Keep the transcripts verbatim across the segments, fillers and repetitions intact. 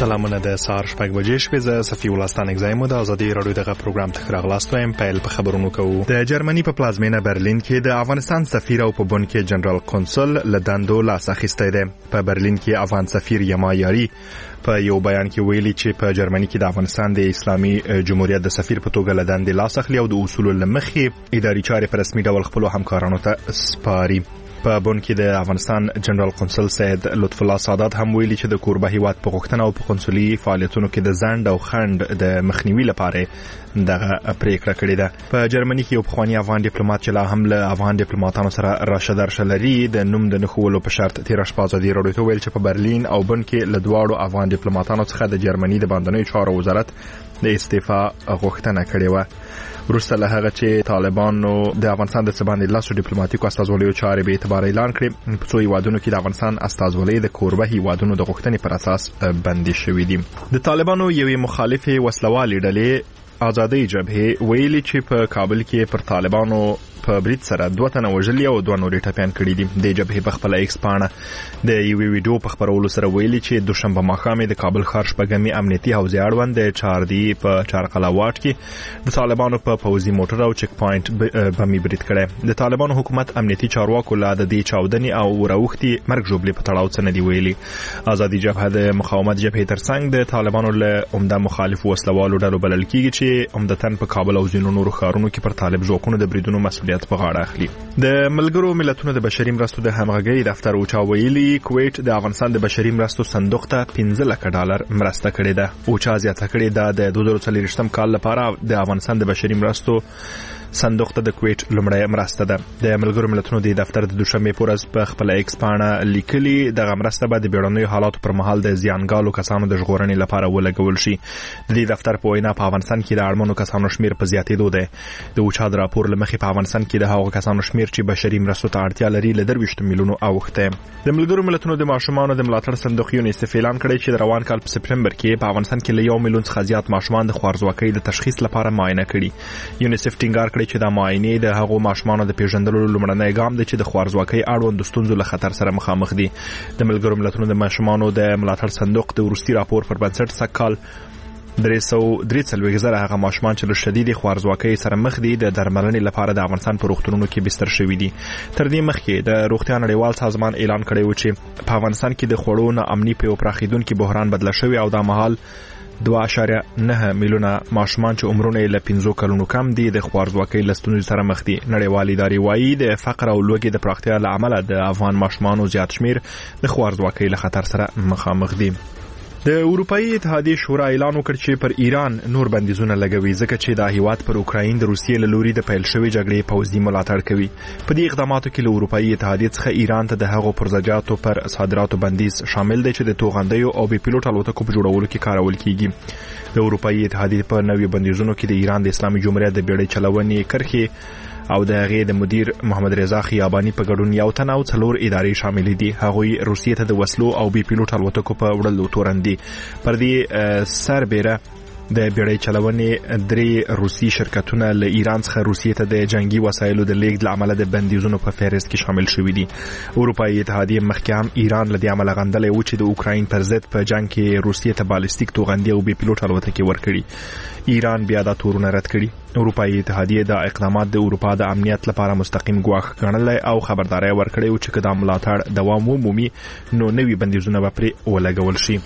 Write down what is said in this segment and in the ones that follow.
سلامونه د سهار شپږ بجې شپې زه صفي الله ستانک زایم د ازادي رادیو دغه پروګرام ته راغلاست وایم. پیل په خبرونو کوو. د جرمني په پلازمینه برلین کې د افغانستان سفیر او په بون کې جنرال کنسول لدندو لاس اخیستی دی. په برلین کې افغان سفیر یما یاری په یو بیان کې ویلي چې په جرمني کې د افغانستان د اسلامي جمهوریت د سفیر په توګه لدندې لاس اخلي او د اصولو لمخې اداري چارې په رسمي ډول خپل همکارانو ته سپاري. په بون کې د افغانستان جنرال کنسول سید لطف الله سادات هم ویلي چې د کوربه هیواد په غوښتنه او په قونسلي فعالیتونو کې د ځنډ او خنډ د مخنیوي لپاره دغه پریکړه کړې ده. په جرمني کې یو پخوانی افغان ډیپلوماټ چې لا هم له افغان ډیپلوماټانو سره راشه درشه لري د نوم د نښولو په شرط تیر شپه ازادي رادیو ته ویل چې په برلین او بون کې له دواړو افغان ډیپلوماټانو څخه د جرمني د بهرنیو چارو وزارت د استعفا غوښتنه کړې و. وروسته له هغه چې طالبانو د افغانستان د څباندې لاسو ډیپلوماټیکو استازولیو چارې به اعتبار اعلان کړي، په څو هیوادونو کې د افغانستان استازولۍ د کوربه هیوادونو د غوښتنې پر اساس بندي شوې دي. د طالبانو یوې مخالفې وسلوالې ډلې آزادۍ جبهې ویلي چې په کابل کې پر طالبانو په برید سره دوه تنه وژلي او دوه نورې ټپیان کړي دي. د جبهې په خپل ایکس پاڼه د یوې ویډیو په خپرولو سره ویلي چې دوشنبه ماښام د کابل ښار شپږمې امنیتي حوزې اړوند د چاردي په چارقلا واټ کې د طالبانو په پوځي موټر او چک پوینټ بمي برید کړی. د طالبانو حکومت امنیتي چارواکو لا د دې چاودنې او راوختي مرګ ژوبلې په تړاو څه نه دی ویلي. آزادي جبهه د مقاومت جبهې ترڅنګ د طالبانو له عمده مخالف وسلوالو ډلو بلل کیږي چې عمدتاً په کابل او ځینو نورو ښارونو کې پر طالب ځواکونو د بریدونو مسؤلیت په غاړه اخلي. د ملګرو ملتونو د بشري مرستو د همغږۍ دفتر اوچا ویلي کویټ د افغانستان د بشري مرستو صندوق ته پنځه لکه ډالر مرسته کړې ده. اوچا زیاته کړې ده د دوه زره څلوېښتم کال لپاره د افغانستان د بشري مرستو صندوق ته د کویټ لومړی مرسته ده. د ملګرو ملتونو د دفتر د دوشنبه په ورځ په خپل ایکس پاڼه لیکلي دغه مرسته به د بیړنیو حالاتو پر مهال د زیانګالو کسانو د ژغورنې لپاره ولګول شي. د دې دفتر په وینا په افغانستان کې د اړمنو کسانو شمیر په زیاتېدو دی. د اوچا د راپور له مخې په افغانستان کې د هغو کسانو شمیر چې بشري مرستو ته اړتیا لري له درویشت میلیونو اوښتی. د ملګرو ملتونو د ماشومانو د ملاتړ صندوق یونیسف اعلان کړی چې د روان کال په سپټمبر کې په افغانستان کې له یو میلیون څخه زیات ماشومان د خوارځواکۍ د تشخیص لپاره معاینه کړي. یونیسف ټینګار کړی چې دا معاینې د هغو ماشومانو د پیژندلو لومړنی ګام دی چې د خوارځواکۍ اړوند د ستونزو له خطر سره مخامخ دي. د ملګرو ملتونو د ماشومانو د ملاتړ صندوق د وروستي راپور پر بنسټ سږکال درې سوه درې څلوېښت زره هغه ماشومان چې له شدیدې خوارځواکۍ سره مخ دي د درملنې لپاره د افغانستان په روغتونونو کې بستر شوي دي. تر دې مخکې د روغتیا نړیوال سازمان اعلان کړی و چې په افغانستان کې د خوړو ناامني په یو پراخېدونکي بحران بدله شوې او دا مهال دوه اعشاریه نهه میلیونه ماشومان چې عمرونه یې له پنځو کلونو کم دي د خوارځواکۍ له ستونزو سره مخ دي. نړیوالې ادارې وایي د فقر او لوږې د پراختیا له امله د افغان ماشومانو زیات شمیر د خوارځواکۍ له خطر سره مخامخ دي. د اروپאי اتحادیې شورا اعلان وکړ چې پر ایران نور بندیزونه لګوي ځکه چې دا هیواد پر اوکراین د روسیې له لوري د پیل شوې جګړې پوځي ملاتړ کوي. په دې اقداماتو کې له اروپאי اتحادیې څخه ایران ته د هغو پرزجاتو پر صادراتو بندیز شامل دی چې د توغندیو او بې پیلوټ الوتکو په جوړولو کې کارول کیږي. د اروپאי اتحادیې په نوي بندیزونو کې د ایران د اسلامي جمهوریت د بیړۍ چلونې کرښې او د هغې د مدیر محمد رضا خیابانی په ګډون یو تن او څلور ادارې شامل دي. هغوی روسیې ته د وسلو او بې پیلوټ الوتکو په وړلو تورن دي. پر دې سربیره د بیړۍ چلونې درې روسي شرکتونه له ایران څخه روسیې ته د جنگي وسایلو د لیږد له امله د بندیزونو په فهرست کې شامل شوي دي. اروپאי اتحادیې مخکې هم ایران له دې امله غندلی و چې د اوکراین پر ضد په جنګ کې روسیې ته بالستیک توغندي او بې پیلوټ الوتکې ورکړي. ایران بیا دا تورونه رد کړي. اروپאי اتحادیې دا اقدامات د اروپا د امنیت لپاره مستقیم ګواښ ګڼلی او خبرداری ورکړی و چې که دا ملاتړ دوام ومومي نو نوي بندیزونه به پرې ولګول شي.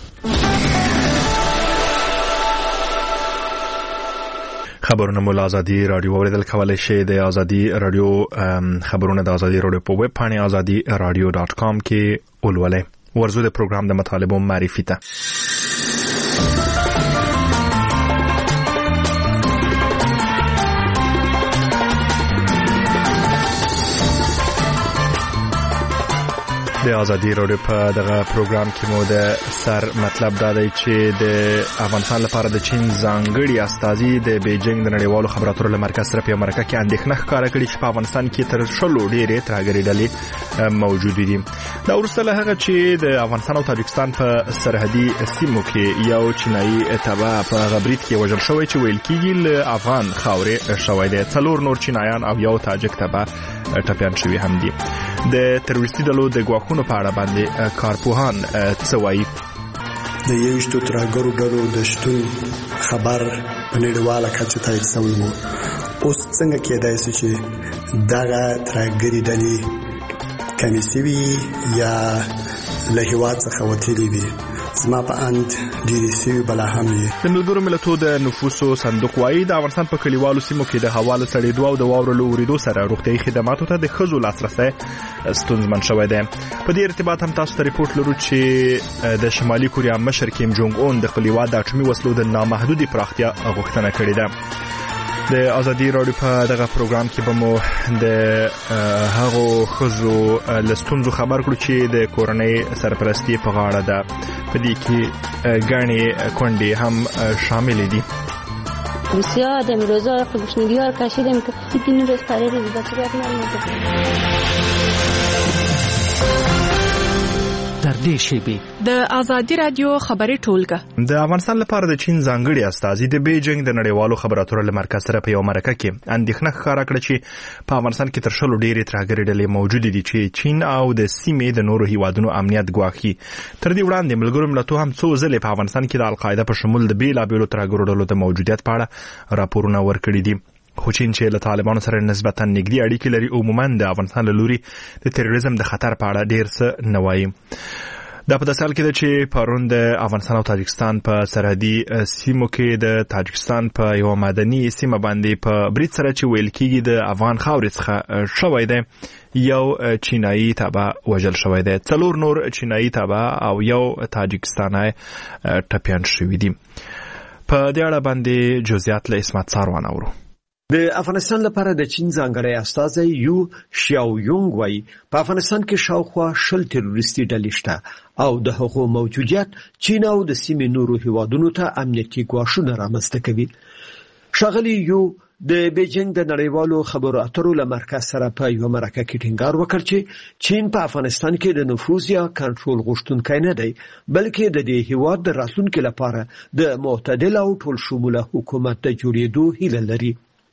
خبرونه مو آزادي رادیو اوریدل کولای شئ. د آزادي رادیو خبرونه د آزادي رادیو په ویب پاڼه آزادي رادیو ډاټ کام کې ولولئ. ورزو د پروګرام د مطالبو معرفي ته د آزادي رادیو په دغه پروګرام کې مو د سر مطلب دا دی چې د افغانستان لپاره د چین ځانګړي استازي د بیجینګ د نړیوالو خبرو اترو له مرکز سره په امریکا کې اندېښنه ښکاره کړې چې په افغانستان کې تر شلو ډېرې ترهګرې ډلې موجود دي. دا وروسته له هغه چې د افغانستان او تاجکستان په سرحدي سیمو کې یو چینایي تبع په هغه برید کې وژل شوی چې ویل کېږي له افغان خاورې شوی دی. څلور نور چینایان او یو تاجک تبع ټپیان شوي هم دي. د تروریستي ډلو د ګواښونو په اړه باندې کارپوهان څه وایي؟ د یویشتو ترهګرو ډلو د شتون خبر په نړیواله کچه تایید شوی و. اوس څنګه کېدای شي چې دغه ترهګري ډلې کمې شوي یا له هېواد څخه وتلي وي؟ زما په اند ډېرې شوي بلا هم وي. د ملګرو ملتونو د نفوسو صندوق وایي د افغانستان په کلیوالو سیمو کې د هوا له سړېدو او د واورو له اورېدو سره روغتیایي خدماتو ته د ښځو لاسرسی ستونزمن شوی دی. په دې ارتباط هم تاسو ته ریپورټ لرو چې د شمالي کوریا مشر کیم جونګ اون د خپل هېواد د اټومي وسلو د نامحدودې پراختیا غوښتنه کړې ده. د ازادي راډیو په دغه پروګرام کې به مو د هغو ښځو له ستونزو خبر کړو چې د کورنۍ سرپرستي په غاړه ده. په دې کې ګڼې کونډې هم شامل دي. بسیار دم روزا خوشنودی ها کشیدم که دیگه روز پره روز بچه نمیده. در دې شیبه د ازادي رادیو خبري ټولګه د افغانستان لپاره د چین ځانګړي استازي د بیجینګ د نړیوالو خبرو اترو مرکز سره په یو مرکه کې اندېښنه ښکاره کړه چې په افغانستان کې تر شلو ډېرې ترهګري ډلې موجود دي چې چین او د سیمې د نورو هیوادونو امنیت ګواښي. تر دې وړاندې ملګرو ملتونو هم څو ځلې په افغانستان کې د القاعده په شمول د بیلابېلو ترهګرو ډلو د موجودیت په اړه راپورونه ورکړي دي. خو چین چې له طالبانو سره نسبتا نږدې اړیکې لري عموما د افغانستان له لوري د تروریزم د خطر په اړه ډېر څه نه وایي. دا په داسې حال کې ده چې پرون د افغانستان او تاجکستان په سرحدي سیمو کې د تاجکستان په یو مدني سیمه باندې په برید سره چې ویل کېږي د افغان خاورې څخه شوی دی یو چینایي تابع وژل شوی دی. څلور نور چینایي تابع او یو تاجکستانی ټپیان شوي دي. په دې اړه باندې جزئیات له اسمت ساروان اورو. د افغانستان لپاره د چین ځانګړی استازی یو شیاو یونګ وایي په افغانستان کې شاوخوا شل تروریستي ډلې شته او د هغو موجودیت چین او د سیمې نورو هیوادونو ته امنیتي ګواښونه رامنځته کوي. ښاغلي یو د بیجینګ د نړیوالو خبرو اترو له مرکز سره په یو مرکه کې ټینګار وکړ چې چین په افغانستان کې د نفوذ یا کنټرول غوښتونکی نه دی بلکې د دې هیواد د راتلونکي لپاره د معتدل او ټول شموله حکومت د جوړېدو هیله لري.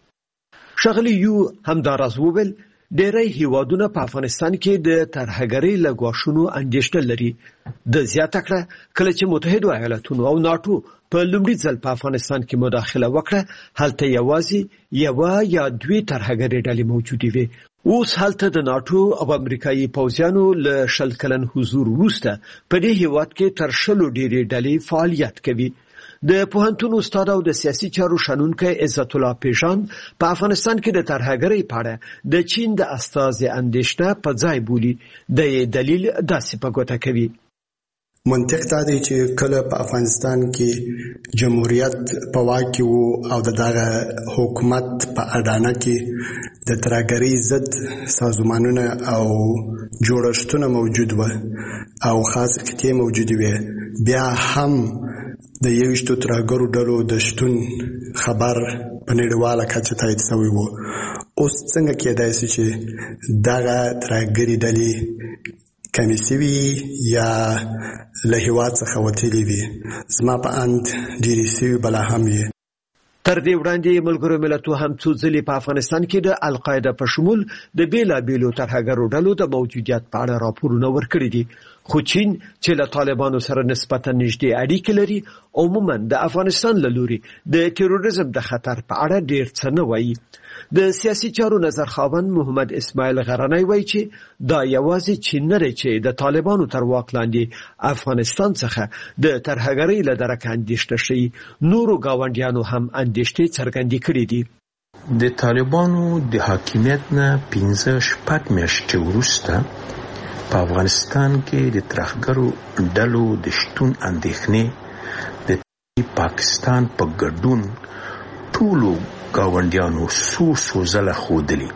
ښاغلي یو همداراز وویل ډېری هیوادونه په افغانستان کې د ترهګرۍ له ګواښونو اندېښنه لري. د زیاته کړه کله چې متحده ایالاتونو او ناټو په لومړي ځل په افغانستان کې مداخله وکړه هلته یوازې یوه یا دوې ترهګرۍ ډلې موجودې وې. اوس هلته د ناټو او امریکایي پوځیانو له شل کلن حضور وروسته په دې هیواد کې تر شلو ډېرې ډلې فعالیت کوي. د پوهنتون استاد او د سیاسي چارو شنونکی عزت الله پیژان په افغانستان کې د ترهګرۍ په اړه د چین د استازي اندېښنه په ځای بولي. د دلیل داسې په ګوته کوي. منطق دا دی چې کله په افغانستان کې جمهوریت په واک کې وو او د دغه حکومت په اډانه کې د ترهګرۍ ضد سازمانونه او جوړښتونه موجود و او خاص قطعې موجودې وې بیا هم د یویشتو ترهګرو ډلو د شتون خبر په نړیواله کچه تایید شوی و. اوس څنګه کېدای شي چې دغه ترهګري ډلې کمې شوي یا له هېواد څخه وتلي وي؟ زما په اند ډېرې شوي بلا هم وي. تر دې وړاندې ملګرو ملتونو هم څو ځلې په افغانستان کې د القاعده په شمول د بیلابېلو ترهګرو ډلو د موجودیت په اړه راپورونه ورکړي دي. خو چین چې له طالبانو سره نسبتا نږدې اړیکې لري عموما د افغانستان له لوري د تروریزم د خطر په اړه ډېر څه نه وایي. د سیاسي چارو نظر خاوند محمد اسماعیل غرنی وایي چې دا یوازې چین نه دی چې د طالبانو تر واک لاندې افغانستان څخه د ترهګرۍ له درکه اندېښنه شي. نورو ګاونډیانو هم اندېښنې څرګندې کړې دي. د طالبانو د حاکمیت نه پنځه شپږ میاشتې وروسته په افغانستان کې د ترهګرو ډلو د شتون اندېښنې د پاکستان په ګډون ټولو ګاونډیانو څو څو ځله ښودلي.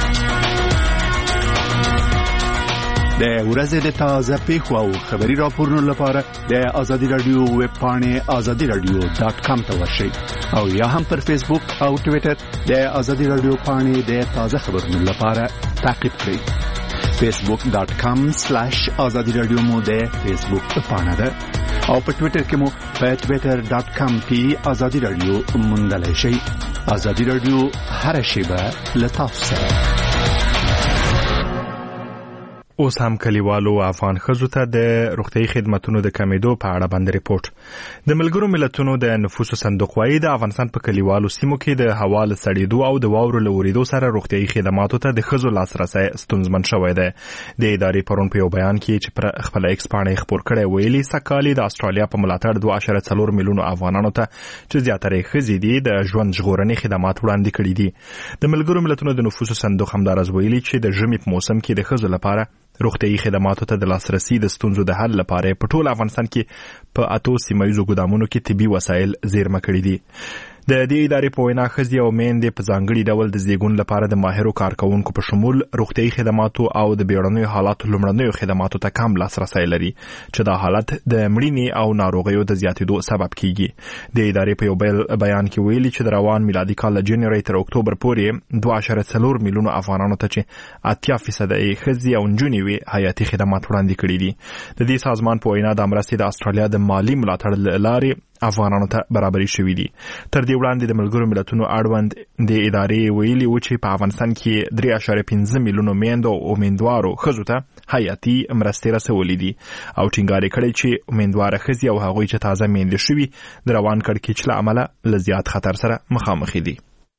د ورځې د تازه پیښو او خبري راپورونو لپاره د ازادي رادیو ویب پاڼې ازادي رادیو ډاټ کام ته ورشئ او یا هم پر فیسبوک او ټویټر د ازادي رادیو پاڼې د تازه خبرونو لپاره تعقیب کړئ. فیسبوک ډاټ کام سلیش ازادي رادیو مو د فیسبوک پاڼه ده او په ټویټر کې مو په ټویټر ډاټ کام پی ازادي رادیو موندلای شئ. ازادي رادیو هر شیبه له تاسو سره. اوس هم کلیوالو افغان ښځو ته د روغتیايي خدماتو د کمیدو په اړه باندې ریپورت. د ملګرو ملتونو د نفوسو صندوق وايي د افغانستان په کلیوالو سیمو کې د هوا له سړېدو او د واورو له ورېدو سره روغتیايي خدماتو ته د ښځو لاسرسی ستونزمن شوی دی. د ادارې پرون په یو بیان کې چې پر خپل ایکس پاڼه خپور کړی ویلي سکالي د استرالیا په ملاتړ دوه اعشاریه څلور میلیونو افغانانو ته چې زیاتره ښځې دي د ژوند ژغورنې خدمات وړاندې کړي دي. د ملګرو ملتونو د نفوسو صندوق همدارس ویلي چې د ژمي په موسم کې د ښځو لپاره روغتیايي خدماتو ته د لاسرسي د ستونزو د حل لپاره په ټول افغانستان کې په اتو سیمایي ګودامونو کې طبي وسایل زیرمه کړي دي. د دې ادارې په وینا ښځې او میندې په ځانګړي ډول د زیږون لپاره د ماهرو کارکونکو په شمول روغتیايي خدماتو او د بیړنیو حالاتو لومړنیو خدماتو ته کم لاسرسی لري چې دا حالت د مړینې او ناروغیو د زیاتېدو سبب کیږي. د ادارې په یو بل بیان کې ویلي چې د روان میلادي کال له جنوري تر اکتوبر پورې دوه اعشاریه څلور میلیونو افغانانو ته چې اتیا فیصد یې ښځې او نجونې وي حیاتي خدمات وړاندې کړي دي. د دې سازمان په وینا د مرستې د استرالیا د مالی ملاتړ له لارې افغانانو ته برابري شوې دي. تر دې وړاندې د ملګرو ملتونو اړوند د ادارې ویلي و چې په افغانستان کې درې اعشاریه پنځه میلیونو میندو او امیندوارو ښځو ته حیاتي مرستې رسولې دي او ټینګار یې کړی چې امیندواره ښځې او هغوی چې تازه میندې شوي د روان کړکېچ له امله له زیات خطر سره مخامخ دي.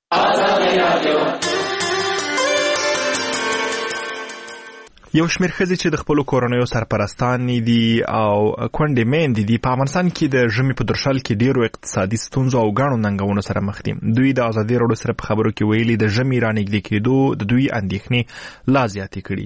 یو شمېر ښځې چې د خپلو کورنیو سرپرستانې دي او کونډې میندې دي په افغانستان کې د ژمي په درشل کې ډېرو اقتصادي ستونزو او ګڼو ننګونو سره مخ دي. دوی د ازادي راډیو سره په خبرو کې ویلي د ژمي رانږدې کېدو د دوی اندېښنې لا زیاتې کړي.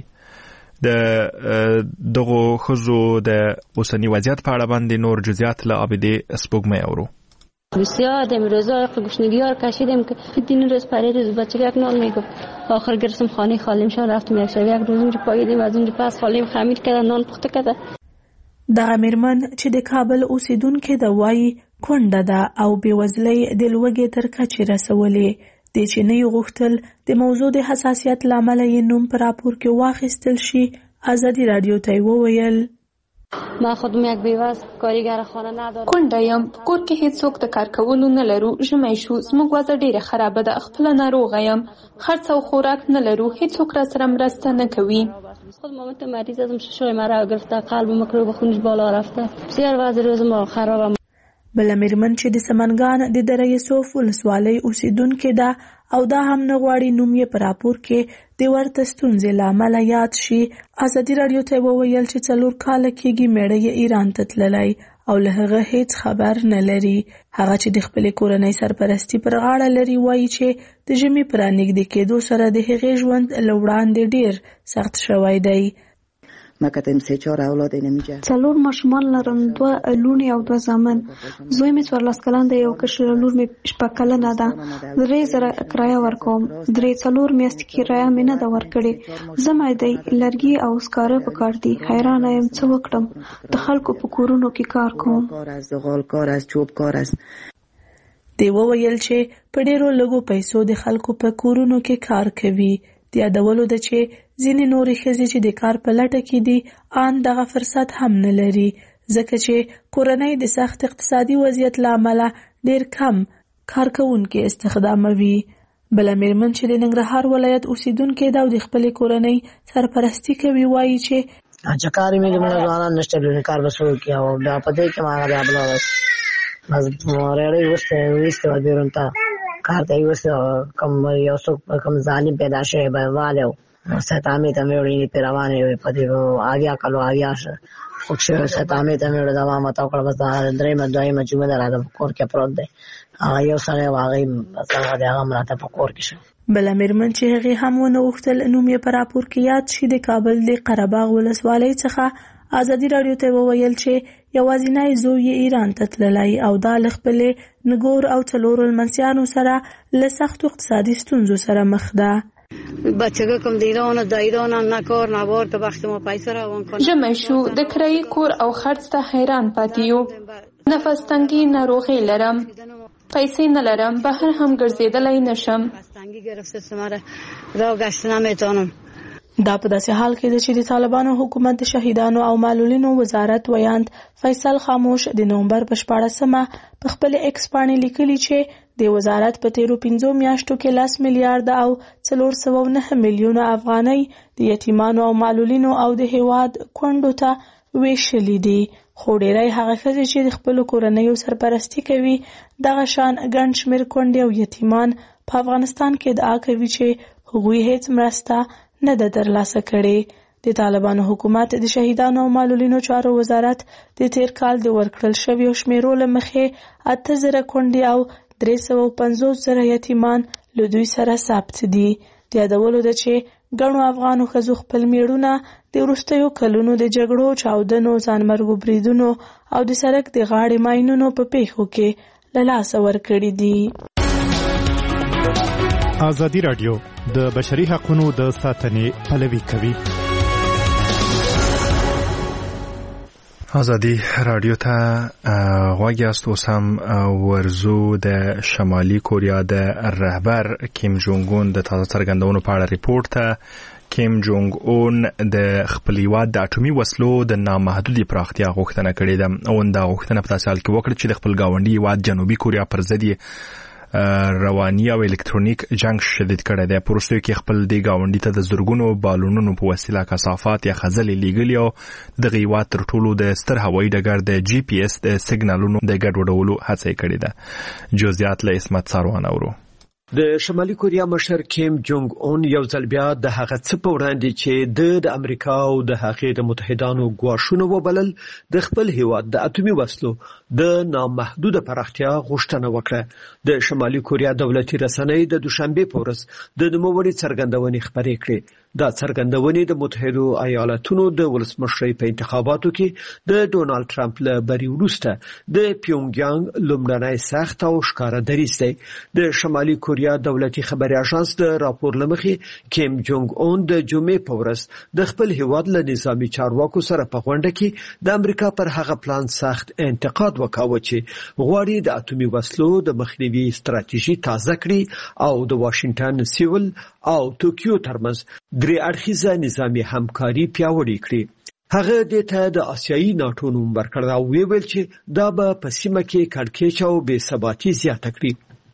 د دغو ښځو د اوسني وضعیت په اړه باندې نور جزئیات له عابدې سپوږمۍ اورو. بسیار دم روزای گوشنگی ها کشیدیم که دین روز پرید بچه یک نان میگفت آخر گرفتم خانه خالیم شان رفتم یک شب یک روز اونجا پاییدیم از اونجا پس خالیم خمیر کرده نان پخته کرده. دغه میرمن چې د کابل اوسیدونکې ده وایي کونډه ده او بېوزلۍ د لوږې تر کچې رسولې دي چې نه یې غوښتل د موضوع د حساسیت له امله یې نوم په راپور کې واخیستل شي. ازادي راډیو ته یې وویل ما خودم یک بیوز کارگر خانه ندارم. کونډه یم، کور کې هیڅوک د کار کولو نه لرو. ژمی شو، زموږ وضع ډیره خرابه ده. خپله ناروغه یم، خرڅ او خوراک نه لرو. هیڅوک را سره مرسته نه کوي. خود مامت مریض ازم ششای مرا گرفته، قلب مکروب خونش بالا رفته. بسیار وضع روز ما خرابه. بله میرمن چې د سمنګان د دره یوسف ولسوالۍ اوسیدونکې ده او دا هم نه غواړي نوم یې په راپور کې د ورته ستونزې له امله یاد شي. ازادي راډیو ته وویل چې څلور کاله کېږي میړه یې ایران ته تللی او له هغه هیڅ خبر نه لري. هغه چې د خپلې کورنۍ سرپرستی پر غاړه لري وایي چې د ژمي په رانږدې کېدو سره د هغې ژوند له وړاندې ډېر سخت شوی دی. مکتم سه چهار اولاد نمیجه. څلور ماشومان لرم، دوه لوڼې او دوه زامن. زوی مې څوارلس کلن دی، یو کشره لور مې شپږ کلنه ده. درې زره کرایه ورکوم، درې څلور میاشتې کرایه مې نه ده ورکړې. زما دی لرګي او سکاره په کار دي. حیرانه یم څه وکړم. د خلکو په کورونو کې کار کوم. کار از غال کار از چوب کار از. دی وویل چې په ډېرو لږو پیسو د خلکو په کورونو کې کار کوي. د یادولو ده چې ځینې نورې ښځې چې د کار په لټه کې دي آن دغه فرصت هم نه لري ځکه چې کورنۍ د سخت اقتصادي وضعیت له امله ډېر کم کارکوونکي استخداموي. بله میرمن چې د ننګرهار ولایت اوسیدونکې ده او د خپلې کورنۍ سرپرستي کوي وایي چې چې کار مې د ځوانان نشته لري کار به څوک کوي او بیا په دې کې ما بیا بل بس مورې وسته وسته ودرون تا کار ته وسته کم یو څوک کم ظالم پیدا شي به والو ستامې ته مې وړي پیروانې په دې آګیا کلو آګیا شه خو ستامې ته مې وړي دا ما تا کړ بس درې مدوي مجموعه راځم کور کې پروت دی یو سره واغې څنګه دا هغه مراته په کور کې شو. بله میرمن چې هغې هم ونه غوښتل نوم یې په راپور کې یاد شي د کابل د قرهباغ ولسوالۍ څخه ازادي راډیو ته وویل چې یوازینی زوی یې ایران ته تللی او دا له خپلې نګور او څلورو لمسیانو سره له سختو اقتصادي ستونزو سره مخ ده. بچگاه کم دیران د ایران نه کار نه بار که وخت ما پیسې روان کنه. ژمی شو، د کرایې کور او خرڅ ته حیران پاتې یو. نفس تنګي ناروغي لرم، پیسې نه لرم، بهر هم ګرځېدلی نشم. دا په داسې حال کې ده چې د طالبانو حکومت د شهیدانو او معلولینو وزارت ویاند فیصل خاموش د نومبر په شپاړسمه په خپل ایکس باندې لیکلي چې د وزارت په تیرو پنځو میاشتو کې لس میلیارډ او څلور سوه او نهه میلیونه افغانۍ د یتیمانو او معلولینو او د هیواد کونډو ته ویشلې دي. خو ډیری هغه ښځې چې د خپلو کورنیو سرپرستي کوي دغه شان ګڼ شمېر کونډې او یتیمان په افغانستان کې ادعا کوي چې هغوی هیڅ مرسته نه ده ترلاسه کړې. د طالبانو حکومت د شهیدانو او معلولینو چارو وزارت د تیر کال د ورکړل شویو شمیرو له مخې اته زره کونډې او درې سوه او پنځوس زره یتیمان له دوی سره ثبت دي. د یادولو ده چې ګڼو افغانو ښځو خپل میړونه د وروستیو کلونو د جګړو، چاودنو، ځانمرګو بریدونو او د سړک د غاړې ماینونو په پیښو کې له لاسه ورکړي دي. ازادي راډیو د بشري حقوقو د ساتنې پلوي کوي. ازادي راډیو ته غوږ یاست. اوس هم ورزو د شمالي کوریا د رهبر کیم جونګ اون د تازه څرګندونو په اړه ریپورت ته. کیم جونګ اون د خپل هیواد د اټومي وسلو د نامحدودې پراختیا غوښتنه کړې ده. اون دا غوښتنه په داسې حال کې وکړه چې د خپل ګاونډي هیواد جنوبي کوریا پر ضد رواني او الکترونیک جنگ شدید کړی دی. په وروستیو کې خپل دې ګاونډي ته د زرګونو بالونونو په وسیله کثافات یا خځلې لیږلي او دغه هیواد تر ټولو د ستر هوایي ډګر د جی پی اس د سیګنالونو د ګډوډولو هڅه یې کړې ده. جزئیات له اسمت ساروان اورو. د شمالي کوریا مشر کیم جونګ اون یو ځل بیا د هغه څه په وړاندې چې د د امریکا او د هغې د متحدانو ګواښونه وبلل د خپل هیواد د اټومي وسلو د نامحدوده پراختیا غوښتنه وکړه. د شمالي کوریا دولتي رسنۍ د دوشنبه په ورځ د نوموړي څرګندونې خبرې کړې. دا څرګندونې د متحده ایالاتونو د ولسمشرۍ په انتخاباتو کې د ډونالد ټرمپ له بری وروسته د پیونګیانګ لومړنی سخت او ښکاره دریځ دی. د شمالي کوریا دولتي خبري اژانس د راپور لمخې کیم جونګ اون د جمعې په ورځ د خپل هیواد له نظامی چارواکو سره په غونډه کې د امریکا پر هغه پلان سخت انتقاد وکاوه چې غواړي د اټومي وسلو د مخنیوي ستراتیژي تازه کړي او د واشنگټن، سیول او ټوکیو ترمنځ درې اړخیزه نظامی همکاري پیاوړې کړي. هغه د ته د آسیایي ناټو نوم ورکړ او ویل چې دا به په سیمه کې کړکېچ او بې ثباتي زیاته کړي.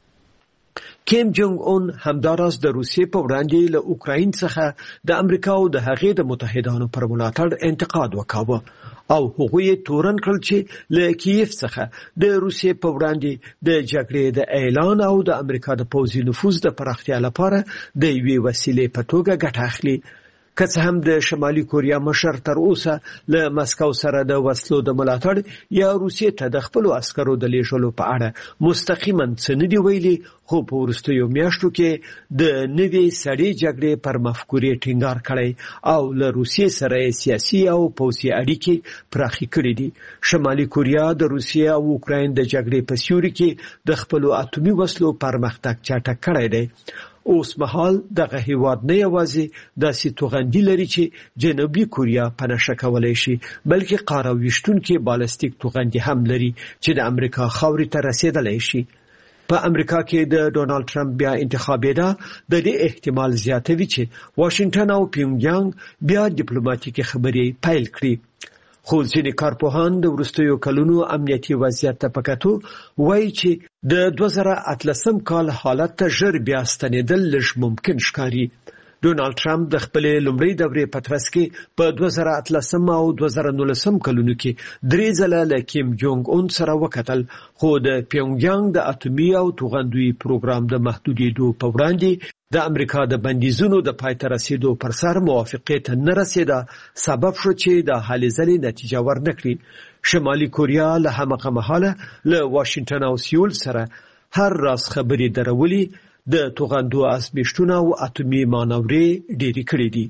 کیم جونګ اون همداراز د روسیې په وړاندې له اوکراین څخه د امریکا او د هغې د متحدانو پر ملاتړ انتقاد وکاوه او هغوی تورن کړل چې له کیف څخه د روسیې په وړاندې د جګړې د اعلان او د امریکا د پوځي نفوذ د پراختیا لپاره د یوې وسیلې په توګه ګټه اخلي. که څه هم د شمالي کوریا مشر تر اوسه له مسکو سره د وسلو د ملاتړ یا روسیې ته د خپلو عسکرو د لیږلو په اړه مستقیما څه نه دی ویلي، خو په وروستیو میاشتو کې د نوې سړې جګړې پر مفکورې ټینګار کړی او له روسیې سره سیاسي او پوځي اړیکې پراخې کړې دي. شمالي کوریا د روسیې او اوکراین د جګړې په سیوري کې د خپلو اټومي وسلو پرمختګ چټک کړی دی. اوس مهال دغه هیواد نه یوازې داسې توغندي لري چې جنوبي کوریا په نشه کولی شي، بلکې قاره ویشتونکي بالستیک توغندي هم لري چې د امریکا خاورې ته رسیدلی شي. په امریکا کې د ډونالد ټرمپ بیا انتخابېدا د دې احتمال زیاتوي چې واشنگټن او پیونګیانګ بیا ډیپلوماټیکي خبرې پیل کړي. خو ځینې کارپوهان د وروستیو کلونو امنیتي وضعیت ته په کتو وایي چې د دوه زره اتلسم کال حالت ته ژر بیا ستنېدل لږ ممکن ښکاري. ډونالد ټرمپ د خپلې لومړۍ دورې په ترڅ کې په دوه زره اتلسم او دوه زره نولسم کلونو کې درې ځله له کیم جونګ اون سره وکتل، خو د پیونګیانګ د اټومي او توغندوي پروګرام د محدودېدو په وړاندې د امریکا د بندیزونو د پای ته رسیدو پر سر موافقې ته نه رسیده سبب شو چې د هلې ځلې نتیجه ورنکړي. شمالي کوریا له همغه مهاله له واشنگټن او سیول سره هر راز خبرې درولي، د توغندو ازمیښتونه او اټومي مانورې ډېرې کړې دي.